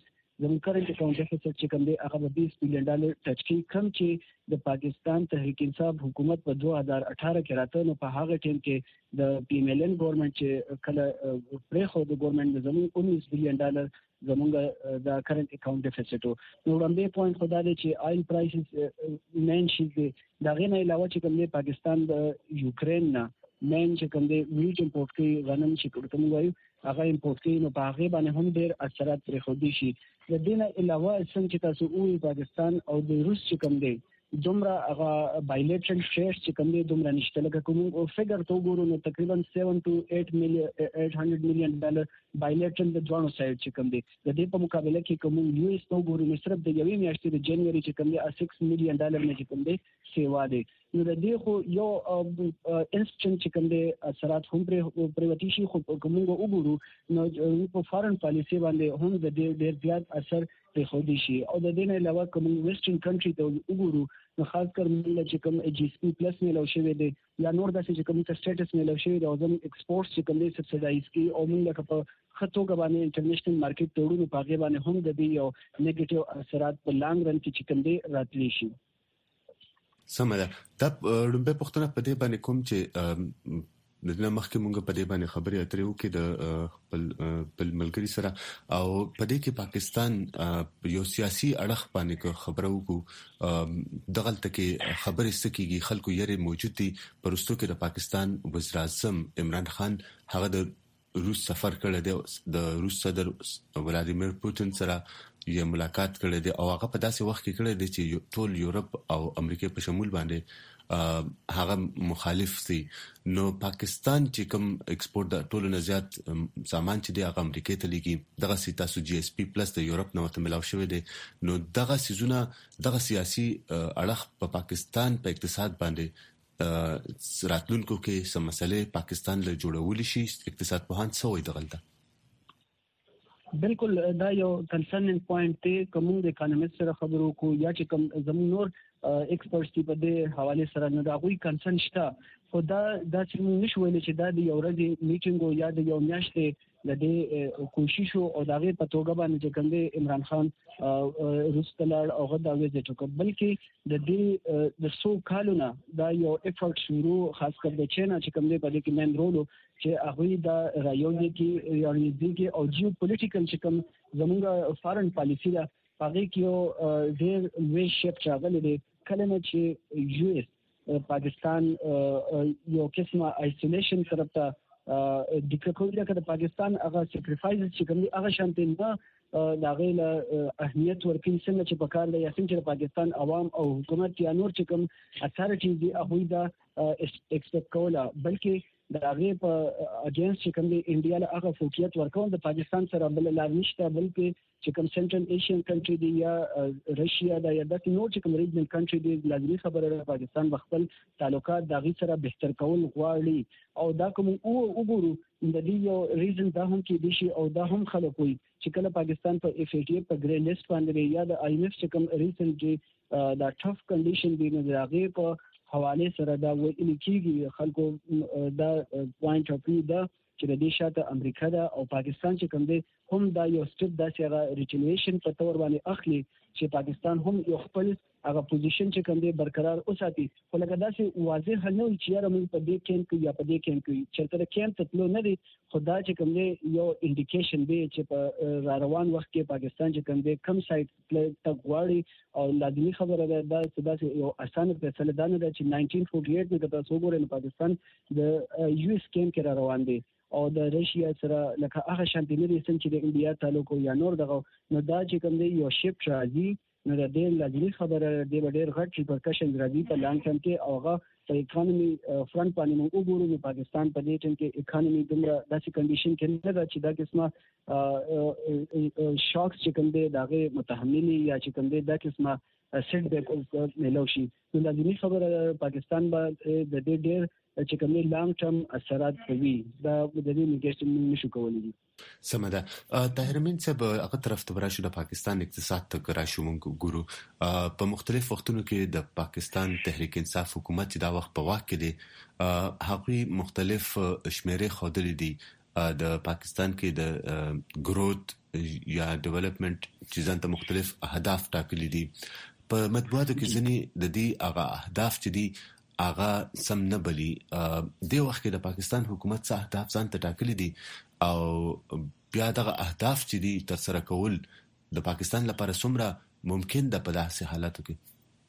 زموږ کرنٹ اکاؤنٹ ډیفیسټ چې کوم دی هغه $20 بلین ټچ کی کم چې د پاکستان تحریک انصاف حکومت په 2018 کې راته نو په هغه ټیم کې د PMLN ګورنمنت چې کله پرې خو د ګورنمنت زموږ $19 بلین زمونږ د کرنٹ اکاؤنٹ ډیفیسټ نو وړاندې پوینټ خدا دی چې آیل پرایسز مین شي دا غي نه علاوه چې کوم دی پاکستان د یوکرين نه مین چې کوم دی ویټ امپورټ کوي غنم چې کوم وایو هغه امپورټ کوي نو په هغه باندې هم ډېر اثرات پرې خو دي شي د دې نه علاوه څنګه چې تاسو وایي پاکستان او د روس چې کوم دی دومره هغه بایلیټرل شیرز چې کوم دي دومره نشته لکه کوم او فګر ته وګورو نو تقریبا $7 to $800 million بایلیټرل د دوه سایډ چې کوم دي د دې په مقابله کې کوم یو اس ته وګورو نو صرف د یوې میاشتې د جنوري چې کوم دي $6 million نه چې کوم دي سیوا دي نو د دې خو یو انسټنټ چې کوم دي اثرات هم پریوتی شي خو کوم وګورو نو په فارن پالیسی باندې هم د دې ډېر زیات اثر په خو دي شي او د دې نه علاوه کوم ویسټرن کنټری ته وګورو نو خاص کر موږ چې کوم GSP پلس ملو شوی دی یا نور داسې چې کوم سټیټس ملو شوی دی او زموږ ایکسپورټس چې کوم دي سبسایډایز کی او موږ په خطو غوانه انټرنیشنل مارکیټ ته وړو په هغه باندې هم د دې یو نیگیټیو اثرات په لانګ رن کې چې کوم دي راتلی شي سمه ده لومبه پښتنه په دې باندې کوم چې د مخکې مونږ په دې باندې خبرې اترې وکړې د بل ملګری سره او په دې کې پاکستان یو سیاسي اړخ باندې خبرو وکړو دغلته کې خبرې سکیږي خلکو یې موجود دي پرستو کې د پاکستان وزیر اعظم عمران خان هغه د روس سفر کړی دی د روس صدر ولادیمیر پوتین سره یې ملاقات کړی دی او هغه په داسې وخت کې کړی دی چې ټول یورپ او امریکا په شمول باندې هغه مخالف دي نو پاکستان چې کوم ایکسپورټ د ټولو نه زیات سامان چې دی هغه امریکا ته لګي دغه سیتاسو GSP پلس د یورپ نو ته ملاو شوی دی نو دغه سيزونه دغه سیاسي اړخ په پاکستان په اقتصاد باندې راتلونکو کې سم مسلې پاکستان له جوړول شي اقتصاد په هان سوې دغلطه بالکل دا یو کنسرنینګ پوینټ دی کوم د اکانومیست سره خبرو کو یا چې کوم زموږ نور ایکسپرټس په دې حواله سره نه دا غوي کنسرن شته خو دا چې موږ نشو ویل چې دا د یو ورځې میټینګ یا د یو میاشتې د دې کوشش او دغه په توګه باندې چې کوم دی عمران خان روس تلل او غدا وځي چې بلکې د دې د سو کالونه دا یو افورت شروع خاص کر د چینا چې کوم دی په دې کې مین رول چې هغه د رایونی کې یعنی دغه او جیو پولیټیکل چې کوم زموږ فارن پالیسی دا هغه کې یو ډېر لوی شپ چاغلی دی کله نه چې یو اس پاکستان یو قسمه آیسولیشن طرف ته ډیکلیر کړ د پاکستان هغه سیکریفایز چې کوم هغه شانتي نه دا غیل اهمیت ورکړي څنګه چې په کار دی یا څنګه چې پاکستان عوام او حکومت یا نور چې کوم اتھارټیز دی هغه دا ایکسپیکټ کوله بلکې د هغه په اجنس چې کوم دی انډیا له هغه فوکیت ورکول د پاکستان سره بل لار نشته بلکې چې کوم سنټرل ایشین کنټری دی یا رشیا دا یا د نور چې کوم ریجنل کنټری دی لازمي خبره ده پاکستان خپل تعلقات د هغه سره بهتر کول غواړي او دا کوم وګورو د دې یو ریزن دا هم کې دي شي او دا هم خلک وي چې کله پاکستان په FATF په ګرین لیست باندې یا د IMF چې کوم ریسنټلی دا ټف کنډیشن دی نو هغه په حواله سره دا ویل کېږي خلکو دا پوینټ اف ویو دا چې د دې شاته امریکا دا او پاکستان چې کوم دی هم دا یو سټپ دا چې هغه ریټیلیشن په تور باندې اخلي چې پاکستان هم یو خپل هغه پوزیشن چې کوم دی برقرار اوساتي خو لکه دا چې واضح نه وي چې موږ په دې کې یا په دې کې چې تر کې ته تلو نه دي خدا چې کوم دی یو انډیکیشن دی چې په روان وخت کې پاکستان چې کوم دی کم سایت ته غواړي او لازمي خبره ده دا چې یو اسانه فیصله ده نه چې 1948 کې تاسو وګورئ پاکستان د یو اس کېم کې روان دی او د رشیا سره لکه هغه شانتي نه دي چې د انډیا تعلق یا نور دغه نو دا چې کوم دی یو شپ راځي نو د دې لازمي خبره د ډېر غټ ریپرکشن راځي په لانګ ټرم کې او هغه په اکانومي فرنٹ باندې موږ وګورو چې پاکستان په دې ټیم کې اکانومي دومره داسې کنډیشن کې نه ده چې دا قسمه شاکس چې کوم دی دغه متحملي یا چې کوم دی دا قسمه سیټ بیک ملو شي نو لازمي خبره پاکستان باندې د دې ډېر چې کوم لانګ ټرم اثرات کوي دا د دې نیګیشن نشو کولای سمده طاهرمن صاحب هغه طرف ته راشو د پاکستان اقتصاد ته راشو مونږ ګورو په مختلف وختونو کې د پاکستان تحریک انصاف حکومت چې دا وخت په واک کې دی هغه مختلف شمیرې خودلې دي د پاکستان کې د ګروث یا ډیولپمنٹ چې ځانته مختلف اهداف ټاکلي دي په مطبوعاتو کې ځنې د دې هغه اهداف چې دي هغه سم نه بلی د وخت کې د پاکستان حکومت څخه اهداف ځانته ټاکلي دي او بیا دغه اهداف چې دي تر سره کول د پاکستان لپاره څومره ممکن ده په داسې حالاتو کې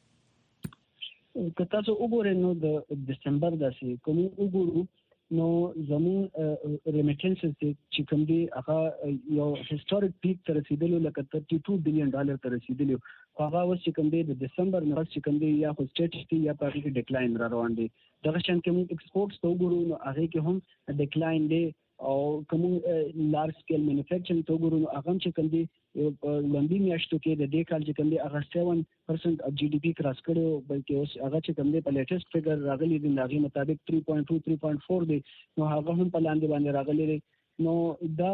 که تاسو وګورئ نو د دسمبر داسې کوم وګورو نو زمون ریمیټنسز چې کوم دي هغه یو هیستوریک پیک ته رسیدلو لکه $32 بلین ته رسیدلو هغه اوس چې کوم دي د دسمبر نه چې کوم دي یا خو سټیټ یا په کې ډیکلاین را روان دي دغه شان کوم ایکسپورټس ته وګورو نو هغه کې هم ډیکلاین دي او کوم لارج سکیل مینوفیکچرینګ ته وګورو نو هغه چې کوم دي لومړی میاشتو کې د دې کال چې کوم دي هغه 7% اف جی ډي پی کراس کړو بلکې اوس هغه چې کوم دي په لیټیسټ فیګر راغلي دي هغه مطابق 3.2 3.4 دي نو هغه هم په لاندې باندې راغلي دي نو دا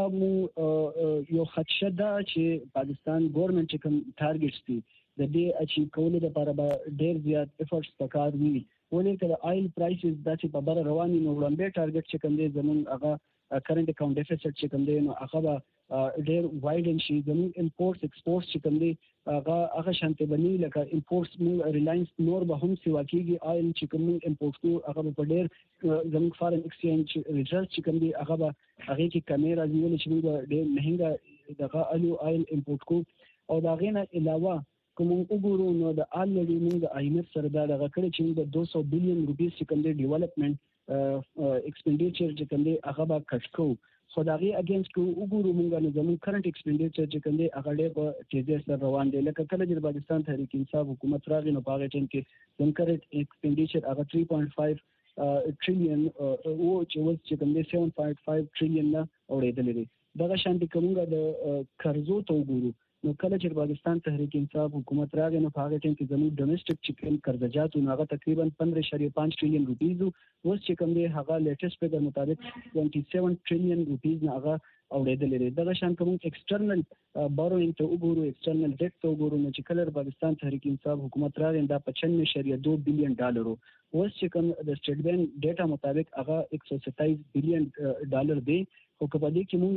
مو یو خدشه ده چې پاکستان ګورنمنت چې کوم ټارګټس دي د دې اچیو کولو لپاره به ډېر زیات ایفورټس پکار وي ولې چې آیل پرایسز داسې په بره رواني نو وړاندې ټارګټ چې کوم دی زمون هغه کرنٹ اکاؤنٹ ډیفیسټ چې کوم دی نو هغه ډېر وایډن شي زمون امپورټس ایکسپورټس چې کوم دی هغه شانته بنی لکه امپورټس مو ریلاینس نور به هم سیوا کیږي آیل چې کوم امپورټ کو هغه په ډېر زمون فارن ایکسچینج ریزلټ چې کوم دی هغه کې کمی راځي ولې چې موږ ډېر مهنګا دغه آیل امپورټ کو او دا غینه علاوه کوم وګورو نو د الریډي موږ د IMF سره دا دغه کړی چې د 200 بلین روپیس چې کوم دی ډیولپمنٹ ایکسپینډیچر چې کوم دی هغه به کټ کو خو دا غي اگینست کو وګورو موږ نو زموږ کرنٹ ایکسپینډیچر چې کوم دی هغه ډېر په تیزی سره روان دی لکه کله چې پاکستان تحریک انصاف حکومت راغی نو په هغه ټیم کې زموږ کرنٹ ایکسپینډیچر هغه 3.5 ټریلیون او چې کوم دی 7.5 ټریلیون نه اورېدل دي دغه شان دي کومه د قرضو ته وګورو نو کله چې پاکستان تحریک انصاف حکومت راغی نو په هغه ټیم کې زموږ ډومېسټک چې کوم قرضجات هغه تقریبا 15.5 ټریلیون روپیز اوس چې کوم دی هغه لیټیسټ فیګر مطابق 27 ټریلیون روپیز نه هغه اورېدل دي دغه شان کوم ایکسټرنل باروینګ ته وګورو ایکسټرنل ډیټ ته وګورو نو چې کله پاکستان تحریک انصاف حکومت راغی دا 95.2 بلین ډالر اوس چې کوم د سټیټ بانک ډیټا مطابق هغه 127 بلین ډالر دی او په دې کې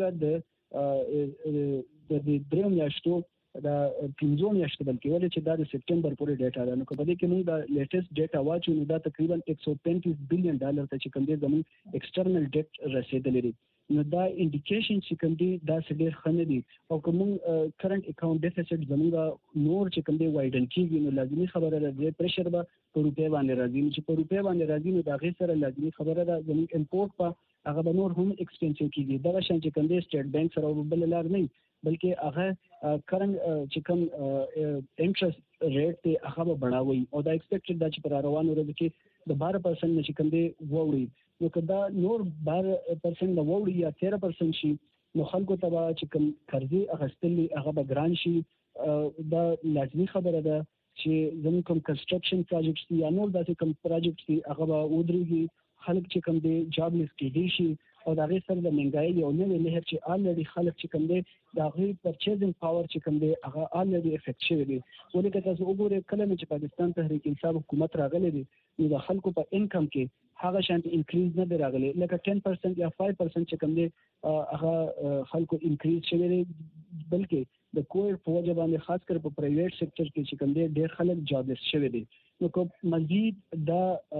موږ د دریم میاشتو دا 15 میاشتې بلکې ولې چې دا د سپټمبر پورې ډیټا ده نو په دې کې موږ د لیټیسټ ډیټا واچو نو دا تقریبا 135 بلین ډالر ته چې کوم دی زموږ ایکسټرنل ډیټ رسیدلی دی نو دا انډیکیشن چې کوم دی دا ډېر ښه دي او کوم کرنٹ اکاؤنٹ ډیفیسټ زموږ نور چې کوم دی وایډن کیږي نو لازمي خبره ده چې پریشر به په روپیا باندې راځي چې په روپیا باندې راځي نو دا غي سره لازمي خبره ده زموږ امپورټ په هغه به نور هم ایکسپنسیو کیږي دا شان چې کوم دی سټیټ بانک سره بل لار نه بلکې هغه کرنٹ چې کوم انټرست ریټ ته هغه بڑھاوي او دا ایکسپیکټډ دا چې پر روانو ورځ کې د 12% چې کوم دی ووري نو کدا نور 12% د ووري یا 13% شي نو خلکو ته چې کوم قرضې اخیستل هغه به ګران شي دا لازمي خبره ده چې زموږ کوم کنسټرکشن پروجیکټس یا نور داسې کوم پروجیکټس دي هغه به ودرېږي خلک چې کوم دی جابلیس کېدي شي او دا غي سره د منګای یو نوې لهر چې الریډي خلک چې کوم دی دا غي پرچیزینګ پاور چې کوم دی هغه الریډي افیکټ شوی دی ولکه تاسو وګورئ کله چې پاکستان تحریک انصاف حکومت راغلی دی نو د خلکو په انکم کې هغه شانت انکریز نه دی راغلی لکه 10% یا 5% چې کوم دی هغه خلکو انکریز شوی دی بلکې د کووډ په وجه باندې خاص کر په پرایویټ سېکټر کې چې کوم دی ډېر خلک جابلیس شوی دی نو کوم مزید دا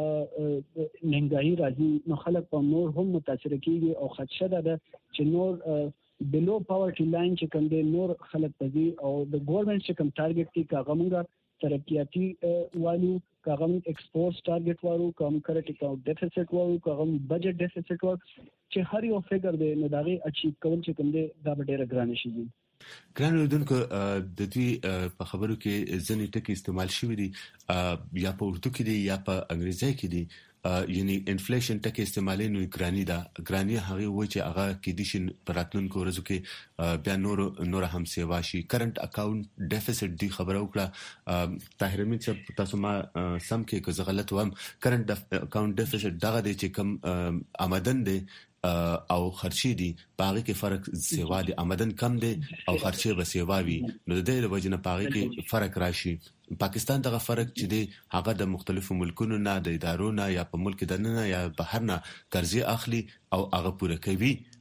مهنګائی راځي نو خلک په نور هم متاثر کیږي او خدشه ده چې نور بلو پاورټي لاین چې کوم دی نور خلک پدې او د ګورنمنت چې کوم ټارګټ کی کاغه موږ ترقیاتی والو کاغه ایکسپورټ ټارګټ وارو کوم کرنٹ اکاؤنٹ ډیفیسټ وارو کوم بجټ ډیفیسټ وارو چې هر یو فګر دی نو دا غي اچیو کول چې کوم دی دا ډېر ګران شي ګران لیدونکو د دې په خبرو کې ځینې ټکي استعمال شوي دي یا په اردو کې دي یا په انګریزي کې دي یعنی انفلیشن ټکي استعمالي نو ګرانی هغه وایي چې هغه کې د شین پراتلونکو ورځو کې بیا نور هم سیوا شي کرنٹ اکاؤنٹ ډیفیسټ دی خبره وکړه طاهر امین چې تاسو ما سم کې که زه غلط وم کرنٹ اکاؤنٹ ډیفیسټ دغه دی چې کم آمدن دی او خرچي دي باغې کې فرق سیوا دي آمدن کم دي او خرچي به سیوا وي نو د دې وجه نه باغې کې فرق راشي پاکستان دغه فرق چې دی هغه د مختلفو ملکونو نه د ادارو نه یا په ملک دننه یا بهر نه قرضې اخلي او هغه پوره کوي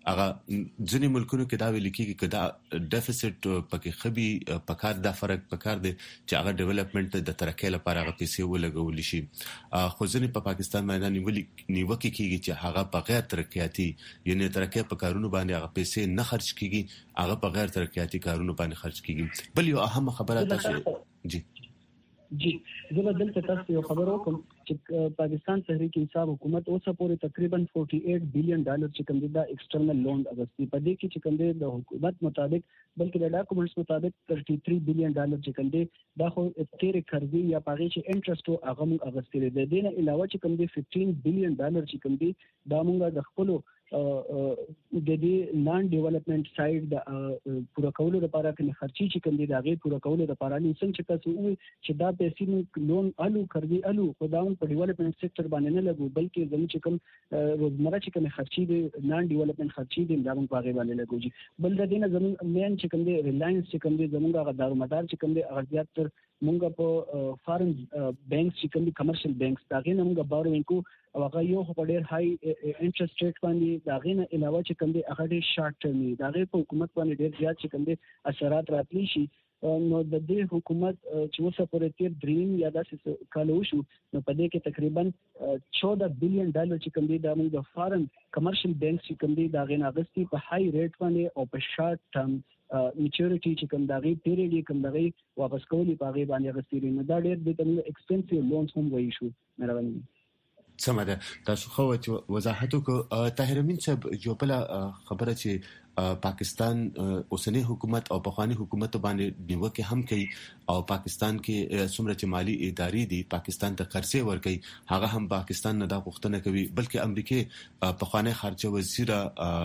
هغه ځینې ملکونو کې دا ویل کېږي چې دا ډیفیسټ پکې خبي پکار دا فرق پکار دی چې هغه ډیولپمنٹ د ترقۍ لپاره هغه پیسې ولګول شي خو ځینې په پاکستان باندې نیوکه کېږي چې هغه بغیر ترقیاتي یعنی ترقۍ په کارونو باندې هغه پیسې نه خرج کیږي هغه بغیر ترقیاتي کارونو باندې خرج کیږي بل یو اهم خبره ده چې جی زه به دلته تاسو یو خبر وکم چې پاکستان تحریک انصاف حکومت اوسه پورې تقریبا 48 بلین ډالر چې کوم دا ایکسټرنل لون اغستی په دې کې چې کوم د حکومت مطابق بلکې د ډاکومنټس مطابق 33 بلین ډالر چې کوم دا خو تیر قرضې یا پاغي چې انټرست او هغه موږ اغستی دي د دې نه علاوه چې کوم 15 بلین ډالر چې کوم دا موږ د خپل د دې لان ډیولپمنٹ سایډ د پوره کولو لپاره کې خرچي چې کوم دي دا غي پوره کولو لپاره نه څنګه چې تاسو چې دا پیسې لون الو قرضې الو خداون په ډیولپمنٹ سېکټر باندې نه لګو بلکې زموږ چې کوم روزمره چې کوم خرچي دي لان ډیولپمنٹ خرچي دي دا موږ باغې باندې لګوږي بل د دې نه زموږ مین چې کوم دي ریلاینس چې کوم دي زموږ هغه دارومدار چې کوم دي هغه زیات تر مونږ په فارن بانکس چې کوم دي کمرشل بانکس دا غي نه مونږ باروینګ کو او هغه یو په ډېر هاي انټرست ریټ باندې دا غي نه علاوه چې کوم دي هغه ډېر شارټ ټرم دا غي په حکومت باندې ډېر زیات چې کوم دي اثرات راتلی شي نو د دې حکومت چې اوسه پورې تیر دریم یا داسې کال وشو نو په دې کې تقریبا 14 بلین ډالر چې کوم دي د موږ د فارن کمرشل بانکس چې کوم دي دا غي ناغستي په هاي ریټ باندې او په شارټ ټرم میچورټی چې کوم دغه پیریډ کوم دغه واپس کولی پاغي باندې غستېری نو دا ډېر د تم ایکسپنسیو لونز هم وایي شو مهرباني سمه ده تاسو خو وضاحت وکړو طاهر امین صاحب جو بل خبره چې پاکستان اوسنی حکومت او پخوانی حکومت باندې نیوکه هم کوي او پاکستان کې څومره چې مالی ادارې دي پاکستان ته قرضې ورکوي هغه هم پاکستان نه دا غوښتنه کوي بلکې امریکای پخوانی خارجه وزیر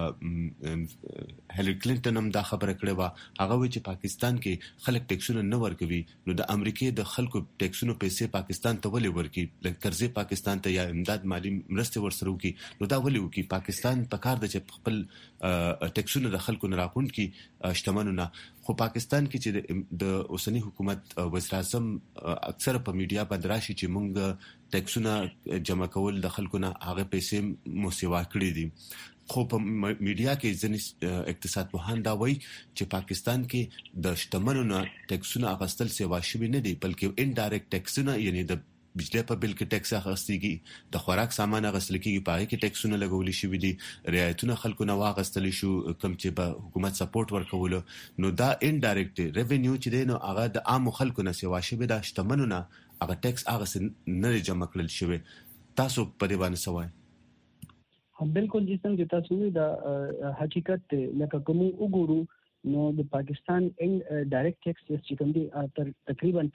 هیلری کلینټن هم دا خبره کړې و هغه وی چې پاکستان کې خلک ټیکسونه نه ورکوي نو د امریکای د خلکو ټیکسونو پیسې پاکستان ته ولې ورکوي قرضې پاکستان ته یا امداد مالی مرسته ورسره وکي نو دا ولې وکي پاکستان په کار د چې خپل ټیکسونه د خلکو نه راغون کی شتمنونه خو پاکستان کې چې د اوسنی حکومت وزیر اعظم اکثر په میډیا باندې راشي چې مونږ ټیکسونه جمع کول د خلکو نه هغه پیسې موسیوا کړې دي خو په میډیا کې ځینې اقتصاد پوهان دا وایي چې پاکستان کې د شتمنو نه ټیکسونه اغستل سیوا شوی نه دي بلکې انډایرکټ ټیکسونه یعنی د بجلی په بل کې ټیکس اخیستيږي د خوراک سامان اخیستل کېږي پاره کې ټیکسونه لګول شي دي رعایتونه خلکو نه واغستل شو کوم چې په حکومت سپورټ ورکول نو دا انډایرکټ ریوینیو چې دی نو هغه د عام خلکو نه سیوا شي د شتمنو نه هغه ټیکس هغه نه جمع کړل شوی تاسو په دې باندې سوای بالکل جسم د تاسو د حقیقت لکه کوم وګورو نو د پاکستان ډایرکټ ټیکس چې کوم دی تقریبا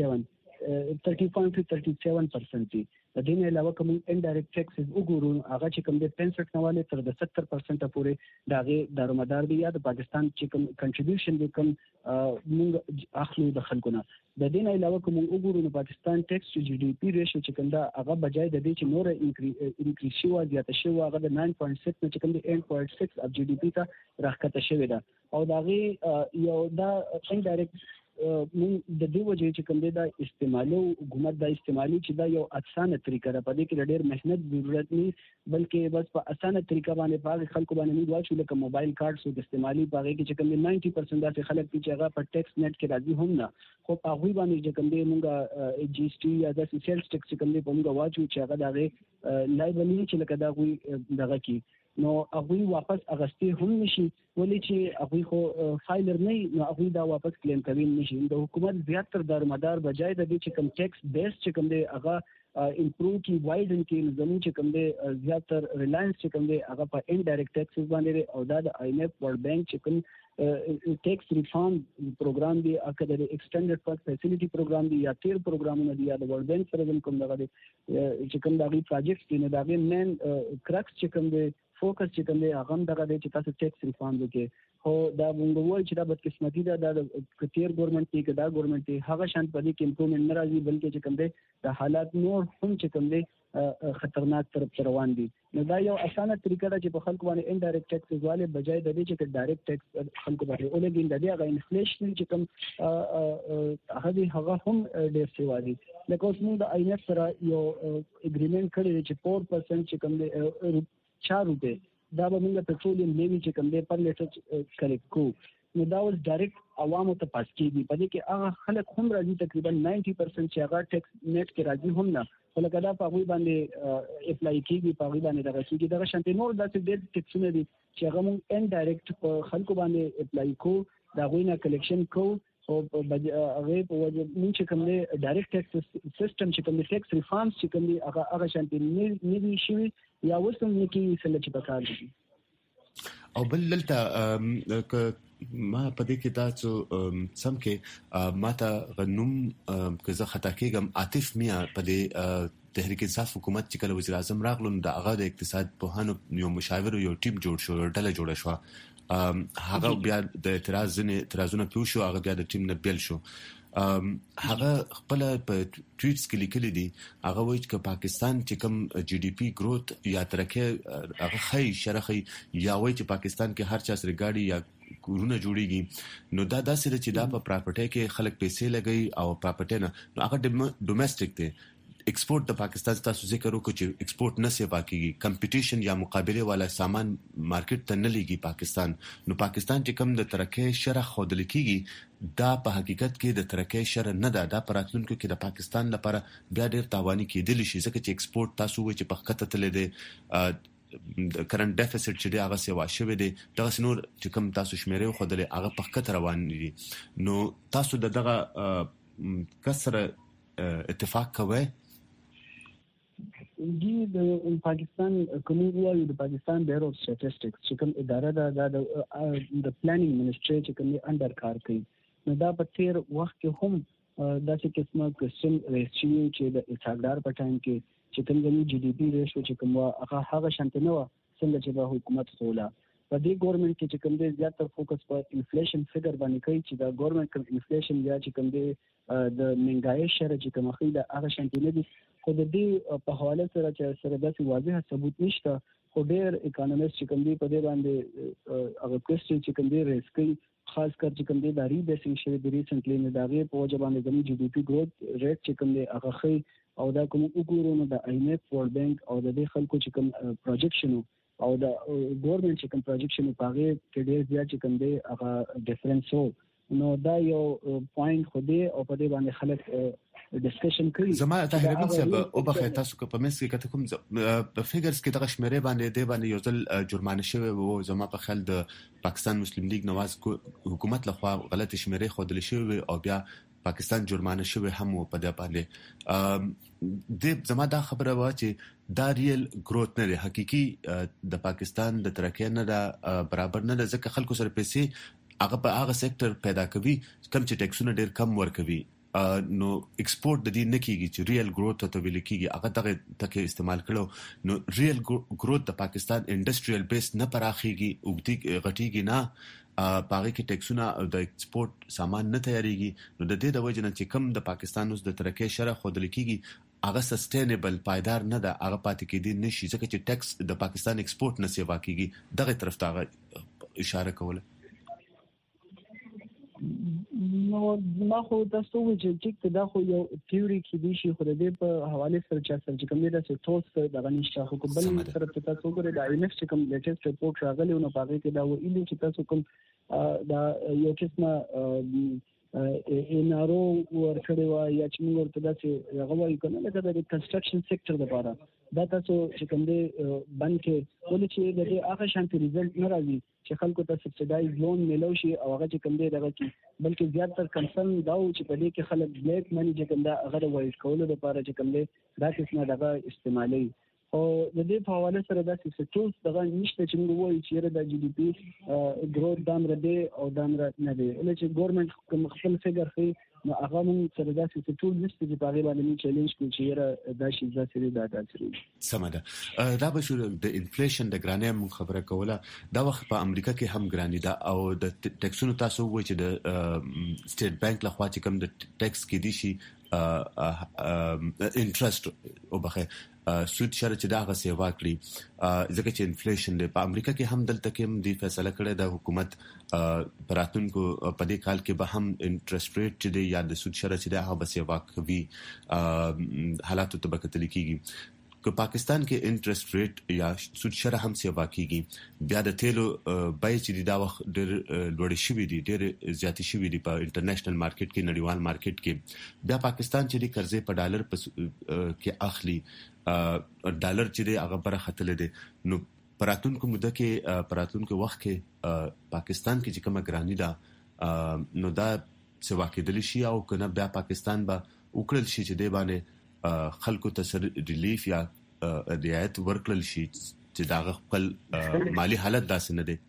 30.37% دي د دې نه علاوه کوم انډایرکټ ټیکسز وګورو هغه چې کوم د 65 نواله تر 70% پورې داغه دارومدار دي یا د پاکستان چې کوم کنټریبیوشن د کوم موږ اخلو د خلکو نه د دې نه علاوه کوم وګورو نو پاکستان ټیکس ټو جی ډي پی ریشو چې کوم دا هغه بجای د دې چې نور انکریز شو یا تشو هغه د 9.6 چې کوم د 8.6 اف جی ډي پی ته راکته شوی دا او داغه یو دا انډایرکټ من د دې وجه چې کوم دا استعمالو حکومت دا استعمالي چې دا یو اسانه طریقه ده په دې کې ډېر مهنت ضرورت نه بلکې بس په اسانه طریقه باندې باغ خلکو باندې نه واچو لکه موبایل کارت سو د استعمالي باغ کې چې کوم 90% داسې خلک چې هغه په ټیکس نت کې راځي هم نه خو په هغه باندې چې کوم دی موږ جی اس ټي یا د سیلز ټیکس چې کوم دی په موږ واچو چې هغه دا لایبلی چې لکه دا غوي دغه کې نو هغه واپس اغستی هم نشي ولې چې هغه خو فایلر نه نو هغه دا واپس کلیم کوي نشي د حکومت زیاتره دارمدار بجای د دې چې کوم ټیکس بیس چې کوم دی هغه امپروو کی وایډن کې زموږ چې کوم دی زیاتره ریلاینس چې کوم دی هغه په انډایرکټ ټیکسز باندې او دا د آی ایم ایف ورلد بانک چې کوم ټیکس ریفارم پروګرام دی اکه د ایکسټینډډ ټیکس فیسیلیټي پروګرام دی یا تیر پروګرامونه دی یا د ورلد بانک سره کوم دغه دی چې کوم دغه پروجیکټ دی نو دغه مین کرکس چې کوم دی فوکس چې کوم دی هغه دغه دی چې تاسو ټیکس ریفارم وکړي خو دا موږ وایو چې دا بدقسمتي ده د کتیر ګورنمنت کې دا ګورنمنت هغه شان په دې کې امپروومنت نه راځي بلکې چې کوم دی د حالات نور هم چې کوم دی خطرناک طرف روان دي نو دا یو اسانه طریقه ده چې په خلکو باندې انډایرکټ ټیکس والے بجای د دې چې ډایرکټ ټیکس خلکو باندې ولګي د دې هغه انفلیشن چې کوم هغه هم ډېر سی وادي لکه اوس موږ د آی ایم ایف سره یو اګریمنت کړی چې 4% چې کوم دی 4 روپے دا به موږ پټرولیم لیوی چې کوم دی پر لیټر کریکټ کو نو دا اوس ډایرکټ عوامو ته پاس کیږي په دې کې هغه خلک هم راځي تقریبا 90% چې هغه ټیکس نیټ کې راځي هم نه ولکه دا په هغه باندې اپلای کیږي په هغه باندې دغه کیږي دغه شانتي نور داسې ډېر ټیکسونه دي چې هغه موږ ان ډایرکټ په خلکو باندې اپلای کو دا غوینه کلیکشن کو او هغه په وجه موږ چې کوم دی ډایرکټ ټیکس سیستم چې کوم دی ټیکس ریفارمز چې کوم دی هغه شانتي نه دي شوی یا وسم نکي سره چې پکار دي او بل لته ما پدې کې تاسو سم کې ماته غنوم که زه خطا کېږم عاطف میا پدې تحریک انصاف حکومت چې کله وزیر اعظم راغلو د هغه د اقتصاد په هانو یو مشاور یو ټیم جوړ شو ډله جوړه شو هغه بیا د اعتراضونه پیو شو هغه بیا د ټیم نه بیل شو هغه خپل په ټویټس کې لیکلي دي هغه وایي چې پاکستان چې کوم جی ډي پی گروث یا ترقه هغه خی شرخي یا وایي چې پاکستان کې هر چا سره ګاډي یا کورونه جوړیږي نو دا داسې چې دا په پراپرټي کې خلک پیسې لګي او پراپرټي نه هغه ډومېسټک دی ایکسپورټ د پاکستان تاسو ذکر وکړو چې ایکسپورټ نه سي باقي کمپټیشن یا مقابله والا سامان مارکیټ ته نه لګي پاکستان نو پاکستان چې کوم د ترقه شرخ خودل کیږي دا په حقیقت کې د ترقه شر نه ده د پراتلونکو کې د پاکستان لپاره بیا ډیر تاواني کېدلی شي ځکه چې ایکسپورټ تاسو وایي چې په خطه تل دي د کرنٹ ډیفیسټ چې دی هغه سیوا شوی دی دا نور چې کوم تاسو شمیرې خو دلې هغه په خطه روان دي نو تاسو دغه کسر اتفاق کوئ دی د پاکستان کوموالي د پاکستان بیورو اف سټیټسټکس چې کوم اداره ده د پلانینګ منسټری چې کوم انډر کار کوي نو دا په تیر وخت کې هم داسې قسمه کوېسچن ریسچي چې د اقتدار په ټایم کې چې کوم د جی ډي پی ریشو چې کوم هغه شانته نه و څنګه چې د حکومت تولا په دې ګورنمنت کې چې کوم دی زیاتره فوکس په انفلیشن فګر باندې کوي چې دا ګورنمنت کوم انفلیشن یا چې کوم دی د منګای شر چې کوم خې د هغه شانته نه دي خو د دې په حواله سره داسې واضح ثبوت نشته خو ډېر اکانومیست چې کوم دی په دې باندې هغه کوېسچن چې کوم دی ریس کوي خاص کر چې کوم دی د ریبیسینګ شوی د ریسنټلی نه دا غي په وجه باندې د جی ډي پی گروث ریټ چې کوم دی هغه خې او دا کوم وګورو نو د آی ایم ایف ورلد بانک او د دې خلکو چې کوم پروجیکشن او د ګورنمنت چې کوم پروجیکشن په هغه کې ډېر زیات چې کوم دی هغه ډیفرنس وو نو دا یو پوینټ خو دی او په دې باندې خلک ډسکشن کوي زما ته هغه څه او بخې تاسو کو په مس کې کته کوم په فګرز کې دغه شمیرې باندې یو ځل جرمانه شوی وو زما په خیال د پاکستان مسلم لیگ نواز حکومت لخوا غلط شمیرې خودل شوی او بیا پاکستان جرمانه شوی هم په دې باندې د زما دا خبره وا چې دا ریل گروث نه حقيقي د پاکستان د ترقه نه دا برابر نه ځکه خلکو سره پیسې هغه په هغه سېکټر پیدا کوي کم چې ټیکسونه ډیر کم ورکوي نو ایکسپورټ د دې نه کیږي چې ریل گروث ته ویل کیږي هغه دغه تکه استعمال کړو نو ریل گروث د پاکستان انډستریال بیس نه پراخيږي او غټيږي نه پاره کې ټیکسونه د ایکسپورټ سامان نه تیاریږي نو د دې د وجه نه چې کم د پاکستان اوس د ترقه شره خودل کیږي هغه سستینبل پایدار نه ده هغه پاتې کېدی نشي ځکه چې ټیکس د پاکستان ایکسپورټ نه سیوا کیږي دغه طرف ته اشاره کوله نو ما خو تاسو وایي چې دا خو یو تیوري کې دي شي خو د دې په حواله سره چې کوم دا څه ټوس د غنښت خو بل طرف ته تاسو ګورئ د آی ایم ایف چې کوم لیټیسټ ریپورت راغلی نو په هغه کې دا ویلي چې تاسو کوم دا یو قسمه انارو ورکړی و یا چې موږ ورته داسې هغه وایو کنه لکه د کنسټرکشن سېکټر لپاره دا تاسو چې کوم دی باندې کې ولې چې د دې هغه شانتي ریزلټ نه راځي چې خلکو ته سبسایډایز لون ملو شي او هغه چې کوم دی دغه کې بلکې زیاتره کنسرن دا و چې په دې کې خلک بلیک منی چې کوم دا هغه وایي کولو لپاره چې کوم دی دا څه دغه استعمالي او د دې په حواله سره دا څه ټولز دغه نشته چې موږ وایو چې د جی ډي پی ګروث دام رده او دام نه دی ولې چې ګورنمنت کوم خپل فګر خي نو هغه موږ سره دا څه ټول نشته چې په هغه باندې موږ چیلنج کوو چې دا شي ځکه دا تاسو سمده دا به شو د انفلیشن د ګرانې موږ خبره کوله دا وخت په امریکا کې هم ګرانی ده او د ټیکسونو تاسو وایي چې د سټیټ بانک لخوا چې کوم د ټیکس کې دي شي انټرست او بخې سود شر چې دا غا سیوا کړی ځکه چې انفلیشن دی په امریکا کې هم دلته کې هم دی فیصله کړې د حکومت پراتونکو په دې کال کې به هم انټرست ریټ چې دی یا د سود شر چې دا هغه سیوا کوي حالات ته بکتل کیږي که پاکستان کې انټرست ریټ یا سود شرح هم سیوا کیږي بیا د تیلو بیه چې دا وخت ډېر لوړ شوی دی ډېر زیات شوی دی په انټرنیشنل مارکیټ کې نړیوال مارکیټ کې بیا پاکستان چې د قرضې په ډالر کې اخلي ډالر چې دی هغه پر خطر دی نو پراتونکو مده کې پراتونکو وخت کې پاکستان کې چې کومه ګرانی ده نو دا سیوا کېدل شي او کنه بیا پاکستان به وکړل شي چې دی باندې خلکو ته سر ریلیف یا رعایت ورکړل شي چې دا خپل مالی حالت داسې نه دی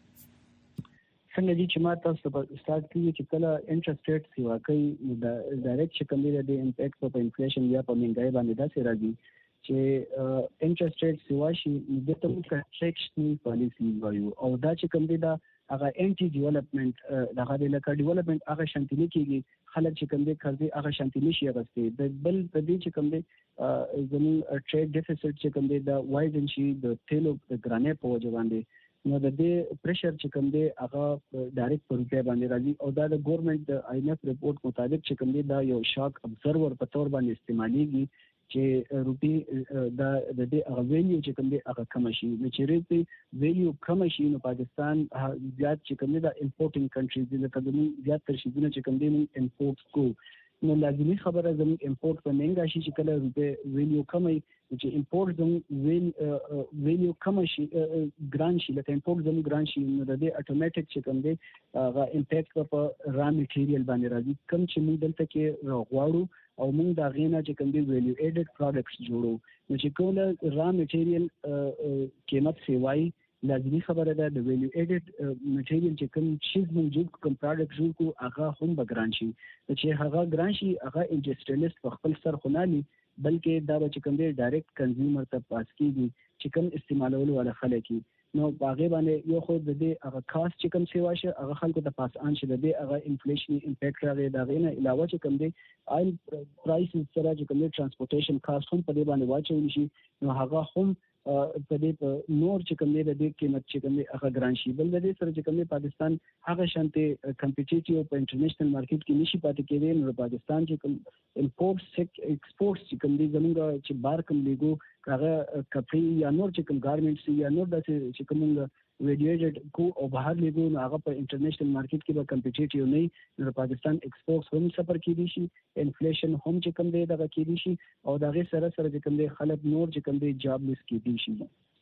څنګه چې ما تاسو په سٹارټ کې چې کله انټرست ریټ سیوا کوي د ډایرکټ چې کوم دی د امپیکټ په انفلیشن یا په مهنګای باندې داسې راځي چې انټرست ریټ سیوا شي د ته کنټریکشنل پالیسی وایو او دا چې کوم دی دا هغه انټي ډیولپمنٹ دغه د لکه ډیولپمنٹ هغه شانتي کېږي خلک چې کوم دی قرضې هغه شانتي نشي اغستې د بل په دې چې کوم دی زموږ ټریډ ډیفیسټ چې کوم دی دا وایډن شي د تیلو د ګرانې په وجه باندې نو د دې پریشر چې کوم دی هغه ډایرکټ په روپیا باندې راځي او دا د ګورنمنت د آی ایم ایف ریپورت مطابق چې کوم دی دا یو شاک ابزرور په تور باندې استعماليږي چې روپی د دې هغه ویلیو چې کوم دی هغه کم شي نو چې ریټ ویلیو کم شي نو پاکستان زیات چې کوم دی د امپورټینګ کنټریز د قدمي زیات تر شي چې کوم دی امپورټ کو نو لازمي خبره زموږ امپورټ په مهنګا شي چې کله روپی ویلیو کم چې امپورټ زموږ ویلیو کم شي ګران شي لکه امپورټ زموږ ګران شي نو د دې اتوماتیک چې کوم دی هغه امپیکټ په را میټیریل باندې راځي کم چې موږ دلته کې غواړو او موږ دا غینا چې کوم دی ویلیو ایډډ پروډکټس جوړو نو چې کومه را میټیریل قیمت سیوای لازمي خبره ده د ویلیو ایډډ میټیریل چې کوم شیز موږ جوړ کوم پروډکټ جوړ کو هغه هم بګران شي چې هغه ګران شي هغه انډستریالیست په خپل سر خنالي بلکې دا چې کوم دی ډایرکټ کنزیومر ته پاس کیږي چې کوم استعمالولو ولا خلک نو باغې باندې یو خو د دې هغه کاست چې کوم سیوا شي هغه خلکو ته پاس آن شي د دې هغه انفلیشن امپیکټ راغی دا غینه علاوه چې کوم دی آیل پرایس سره چې کوم دی ترانسپورټیشن کاست هم په دې باندې واچول شي نو هغه هم په دې په نور چې کوم دی د دې قیمت چې کوم دی هغه ګران شي بل د دې سره چې کوم دی پاکستان هغه شانته کمپټیټیو په انټرنیشنل مارکیټ کې نشي پاتې کېدی نو پاکستان چې کوم امپورټ ایکسپورټ چې کوم دی زموږ چې بار کوم لیګو هغه کپړې یا نور چې کوم ګارمنټس یا نور داسې چې کوم ویډیوډ کو او بهر لیګو نو هغه په انټرنیشنل مارکیټ کې به کمپټیټیو نه نو پاکستان ایکسپورټس هم سفر کېدی شي انفلیشن هم چې کوم دی دغه کېدی شي او دغه سره چې کوم دی خلک نور چې کوم دی جاب لیس کېدی شي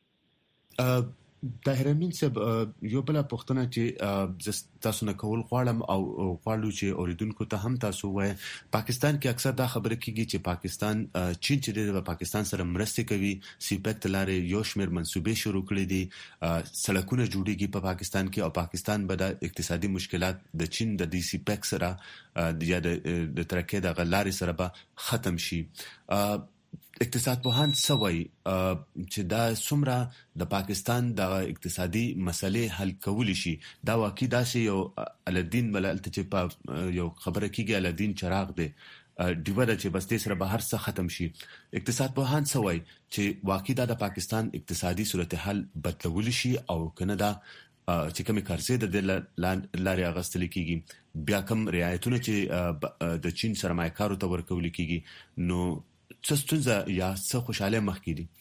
طاهر امین صاحب یو بل پوښتنه چې تاسو نه کول غواړم او غواړو چې اوریدونکو ته هم تاسو وایي پاکستان کې اکثر دا خبره کیږي چې پاکستان چین چې د پاکستان سره مرسته کوي سیپیک لارې یو شمېر منسوبې شروع کړې دي سړکونه جوړیږي په پاکستان کې او پاکستان به د اقتصادي مشکلات د چین د دې سیپیک سره یا د ترکیه د غلارې سره به ختم شي اقتصاد پوهان سوي چې دا څومره د پاکستان د اقتصادي مسلې حل کول شي دا واقعي داسې یو الدین بلالت چې په یو خبره کېږي الدین چراغ دی دیواره چې بس تیسره به هر څه ختم شي اقتصاد پوهان سوي چې واقعي د پاکستان اقتصادي صورتحال بدلول شي او کنه دا چې کومه قرضې د لارې اغستل کېږي بیا کوم رعایتونه چې د چین سرمایه‌کارو ته ورکول کېږي نو څه ستونزه یا څه خوشاله مخ کې دي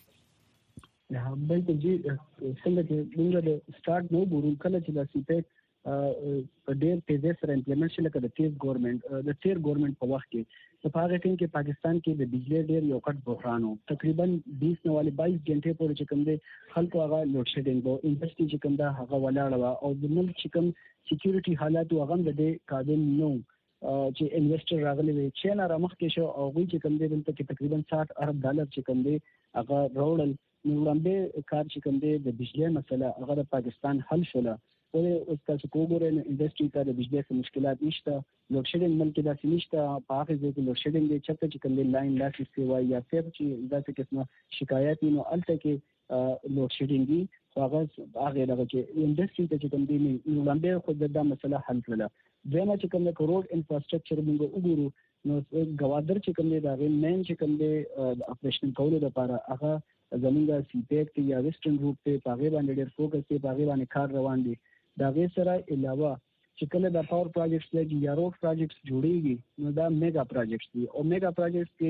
بلکې چې څنګه چې موږ د سٹارټ نو ګورو کله چې د سیپیک په ډېر تیزه سره امپلیمنټ شول کله د تیر ګورنمنت په وخت کې په هغه ټیم کې پاکستان کې د بجلی ډېر یو کټ بحران و تقریبا 20 نه والی 22 غنټې پورې چې کوم دی خلکو هغه لوډ شیډینګ وو انډستری چې کوم دا هغه ولاړ و او د ملک چې کوم سکیورټي حالات هغه د قابل نو چې انویسټر راغلي وي چې نه رامخ کې شو او وی چې کوم دی دلته کې تقریبا 60 ارب ډالر چې کوم دی هغه راوړل نو وړاندې کار چې کوم دی د بجلی مسله هغه د پاکستان حل شوله او اوس تاسو وګورئ نو انډستری ته د بجلی څخه مشکلات نشته لوډ شیډینګ ملک داسې نشته په هغه ځای کې لوډ شیډینګ دی چې چې کوم دی لاین لاسې سیوای یا سیب چې داسې قسمه شکایت نو الته کې لوډ شیډینګ دی هغه دغه کې انډستری ته چې کوم دی نو وړاندې خو دا مسله حل کړله دغه چې کوم روډ انفراستراکچر موږ وګورو نو غوادر چې کوم دی دا مین چې کوم دی اپریشن کولو لپاره هغه زمونږ سیپیک یا ویسټرن ګروپ ته هغه باندې ډېر فوکس دی هغه باندې کار روان دی دا غي سره علاوه چې کله د پاور پروجیکټس لګي یا روډ پروجیکټس جوړیږي نو دا میگا پروجیکټس دي او میگا پروجیکټس کې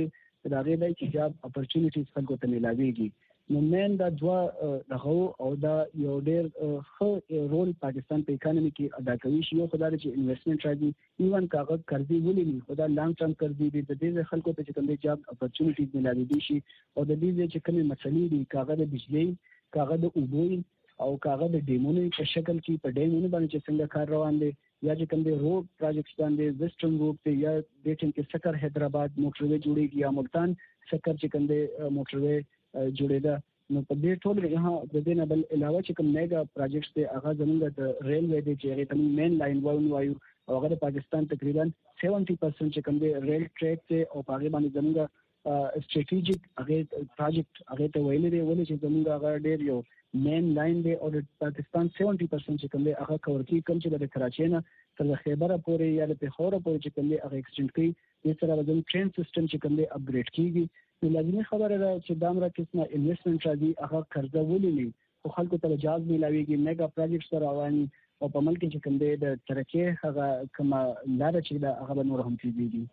دا غي د جاب اپورتونټیز خلکو ته ملاويږي. نو مین دا دوا دغه او دا یو ډېر ښه رول پاکستان په اکانومي کې ادا کوي. یو خدای چې انویسټمنټ راځي ایون کاغذ قرضې ولې نه خدای لانګ ټرم قرضې دي د دې خلکو ته چې کوم جاب اپورتونټیز ملاوي شي او د دې چې کومه مسلې دي کاغذ د بجلی کاغذ د اوبو او کاغذ د ډیمونو په شکل کې په ډیمونو باندې چې څنګه کار روان دي یا چې کوم د روډ پروجیکټس باندې ویسټرن روډ ته یا د ټیم کې سکر حیدرآباد موټروي جوړیږي یا ملتان سکر چې کوم د موټروي جوړیدا. نو په دې ټول کې د دې نه بل علاوه چې کوم میگا پروجیکټس ته هغه زموږ د ریلوی د چې هغه مین لاین وایو او هغه د پاکستان تقریبا 70% چې کوم د ریل ټریک ته او هغه باندې زموږ استراتیجیک هغه پروجیکټ هغه ته ویلې دی ولې چې زموږ هغه ډېر یو مین لاین دی او د پاکستان 70% چې کوم دی هغه کور کی کوم چې د کراچۍ نه تر خیبر پورې یا د پیښور پورې چې کوم دی هغه ایکسټند کوي. د سره د ټرین سیستم چې کوم دی اپګریډ کیږي. نو لازمي خبره ده چې دامره قسمه انویسټمنټ راځي هغه قرضه ولې او خلکو ته جاز ملاويږي میگا پروجیکټس سره رواني او په ملک چې کوم دی د ترقی هغه کومه لار چې دا هغه نور هم کیږي.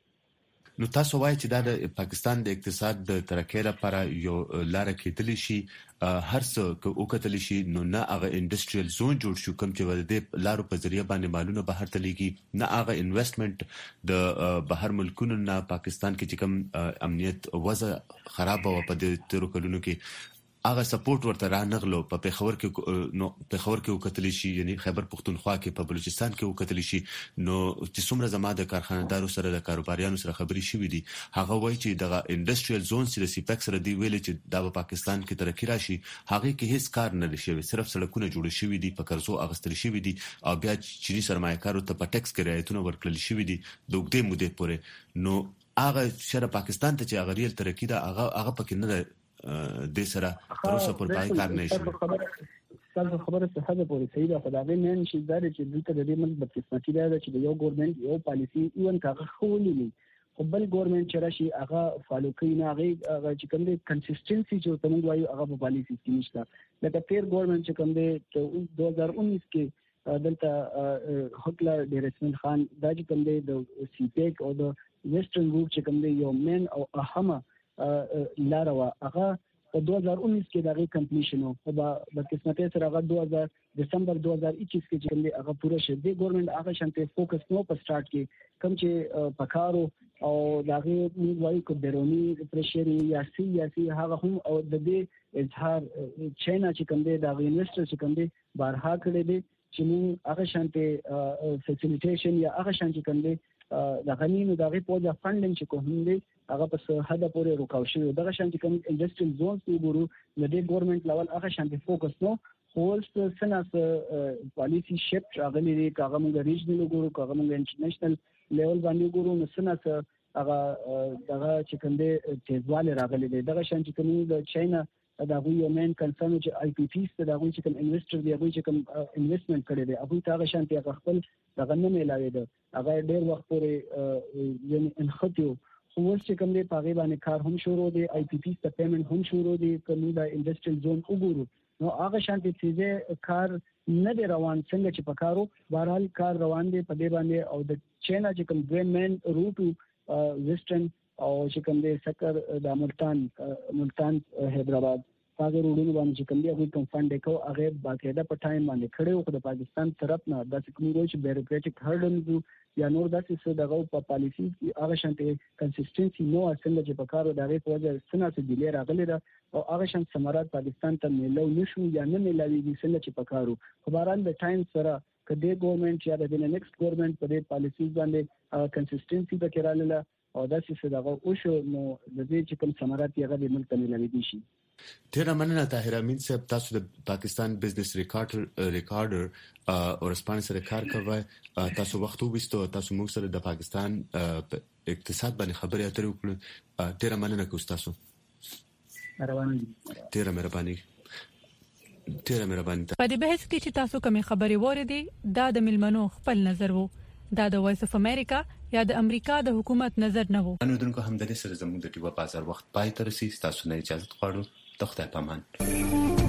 نو تاسو وایي چې دا د پاکستان د اقتصاد د ترقۍ لپاره یو لار کېدلی شي هر څه وکتل شي نو نه هغه انډستریال زون جوړ شو کوم چې د لارو په ذریعہ باندې مالونه بهر ته لېږي نه هغه انویسټمنټ د بهر ملکونو نه پاکستان کې چې کوم امنیت وضع خراب و په د تیرو کلونو کې هغه سپورټ ورته رانغلو په پیښور کې وکتل شي یعنی خیبر پختونخوا کې په بلوچستان کې وکتل شي. نو چې څومره زما د کارخانه‌دارو سره د کاروباریانو سره خبري شوې دي هغه وایي چې دغه انډستریال زون چې د سیپیک سره دی ویل چې دا په پاکستان کې ترقی راشي هغه کې هیڅ کار نه لشي صرف سړکونه جوړ شوي دي په قرضو اغستل شوي دي او بیا چینی سرمایه‌کارو ته په ټیکس کې رعایتونه ورکړل شوي دي د وګړي مودې پورې. نو هغه شر پاکستان ته چې هغه ریل ترقی دا هغه پکې نه د سره پروسه پر پای کار نه شي. څنګه خبره څه حد پورې صحیح ده خدای مې نن شي دا چې دلته د دې ملک د قسمتي ده چې یو ګورنمنت یو پالیسی ایون کاغه خولې نه خو بل ګورنمنت چې راشي هغه فالو کوي نه هغه چې کوم د کنسستنسي چې تمون وایو هغه په پالیسی کې نشته. لکه تیر ګورنمنت چې کوم د 2019 کې دلته حکلا ډیرسمن خان دا چې کوم د سی پیک او د ویسټرن روټ چې کوم یو مین او اهمه لار وا هغه په 2019 کې دغه کمپلیشن او په قسمتي سره هغه 2000 دسمبر 2021 کې چې هغه پوره شو د ګورنمنت هغه شانته فوکس نو په سٹارټ کې کوم چې پکارو او دغه وایي کو بیرونی پرشر یا سی هغه هم او د دې اظهار چاینا چې کوم دی د انویسټر چې کوم دی بارها کړی دی چې موږ هغه شانته فیسیلیټیشن یا هغه شانته کوم دی د غنیمو دغه پوجا فاندینګ چې کوم دی هغه په حد پورې رکاو شوی دغه شانتي کوم انډستریال زونز کې ګورو د دې ګورنمنت لیول هغه شانتي فوکس نو هولست سناس پالیسی شفت راغلي دي هغه موږ ریجنل ګورو هغه موږ انټرنیشنل لیول باندې ګورو نو سناس هغه دغه چې کوم دی تیزواله راغلي دي دغه شانتي کوم د چاینا دا غوي مین کنسرن چې آی پی پیس ته دا غوي چې کوم انویسټر دی غوي چې کوم انویسټمنټ کړی دی هغه ته هغه شانتي هغه خپل دغه نه ملاوي دی هغه ډېر وخت پورې یعنی انخطیو خو چې کوم دی پاغي باندې کار هم شروع دی آی پی پیس ته پیمنٹ هم شروع دی کوم دا انډستریال زون وګورو نو هغه شانتي چیزه کار نه دی روان څنګه چې پکارو بهرحال کار روان دی په دې باندې او د چاینا چې کوم دوی مین روټ ویسټرن او چې کوم دی سکر د ملتان حیدرآباد هغه روډونو باندې چې کوم دی هغه کوم فند کو هغه باقاعده په ټایم باندې کړو خو د پاکستان طرف نه د کومو چې بیروکراټیک هرډلز یا نور داسې څه دغه په پالیسی کې هغه شانته کنسستنسي نو څنګه چې په کارو دغه په وجه سناسه دی راغلی دا او هغه شان سمارات پاکستان ته ملو نشو یا نه ملاویږي څنګه چې په کارو خو بهرحال د ټایم سره کدی ګورنمنت یا د نیکسټ ګورنمنت په دې پالیسیز باندې کنسستنسي وکړاله او دا چې دغه او شو نو د دې چې کوم ثمرات یې غوډه ملک ته ملوي شي. تیر مننه طاهر امین صاحب تاسو د پاکستان بزنس ریکارډر او رسپانس سره کار کوي تاسو وخت وبستو تاسو موږ سره د پاکستان اقتصاد باندې خبرې اترې وکړو تیر مننه کوم تاسو تیر مهرباني په دې بحث کې چې تاسو کومې خبرې وریدي دا د ملمنو خپل نظر وو دا د وایس اف امریکا یا د امریکا د حکومت نظر نه وو انو دونکو هم د سره زموږ د ټیوا بازار وخت پای تر سي تاسو نه اجازه غواړو تخته پامان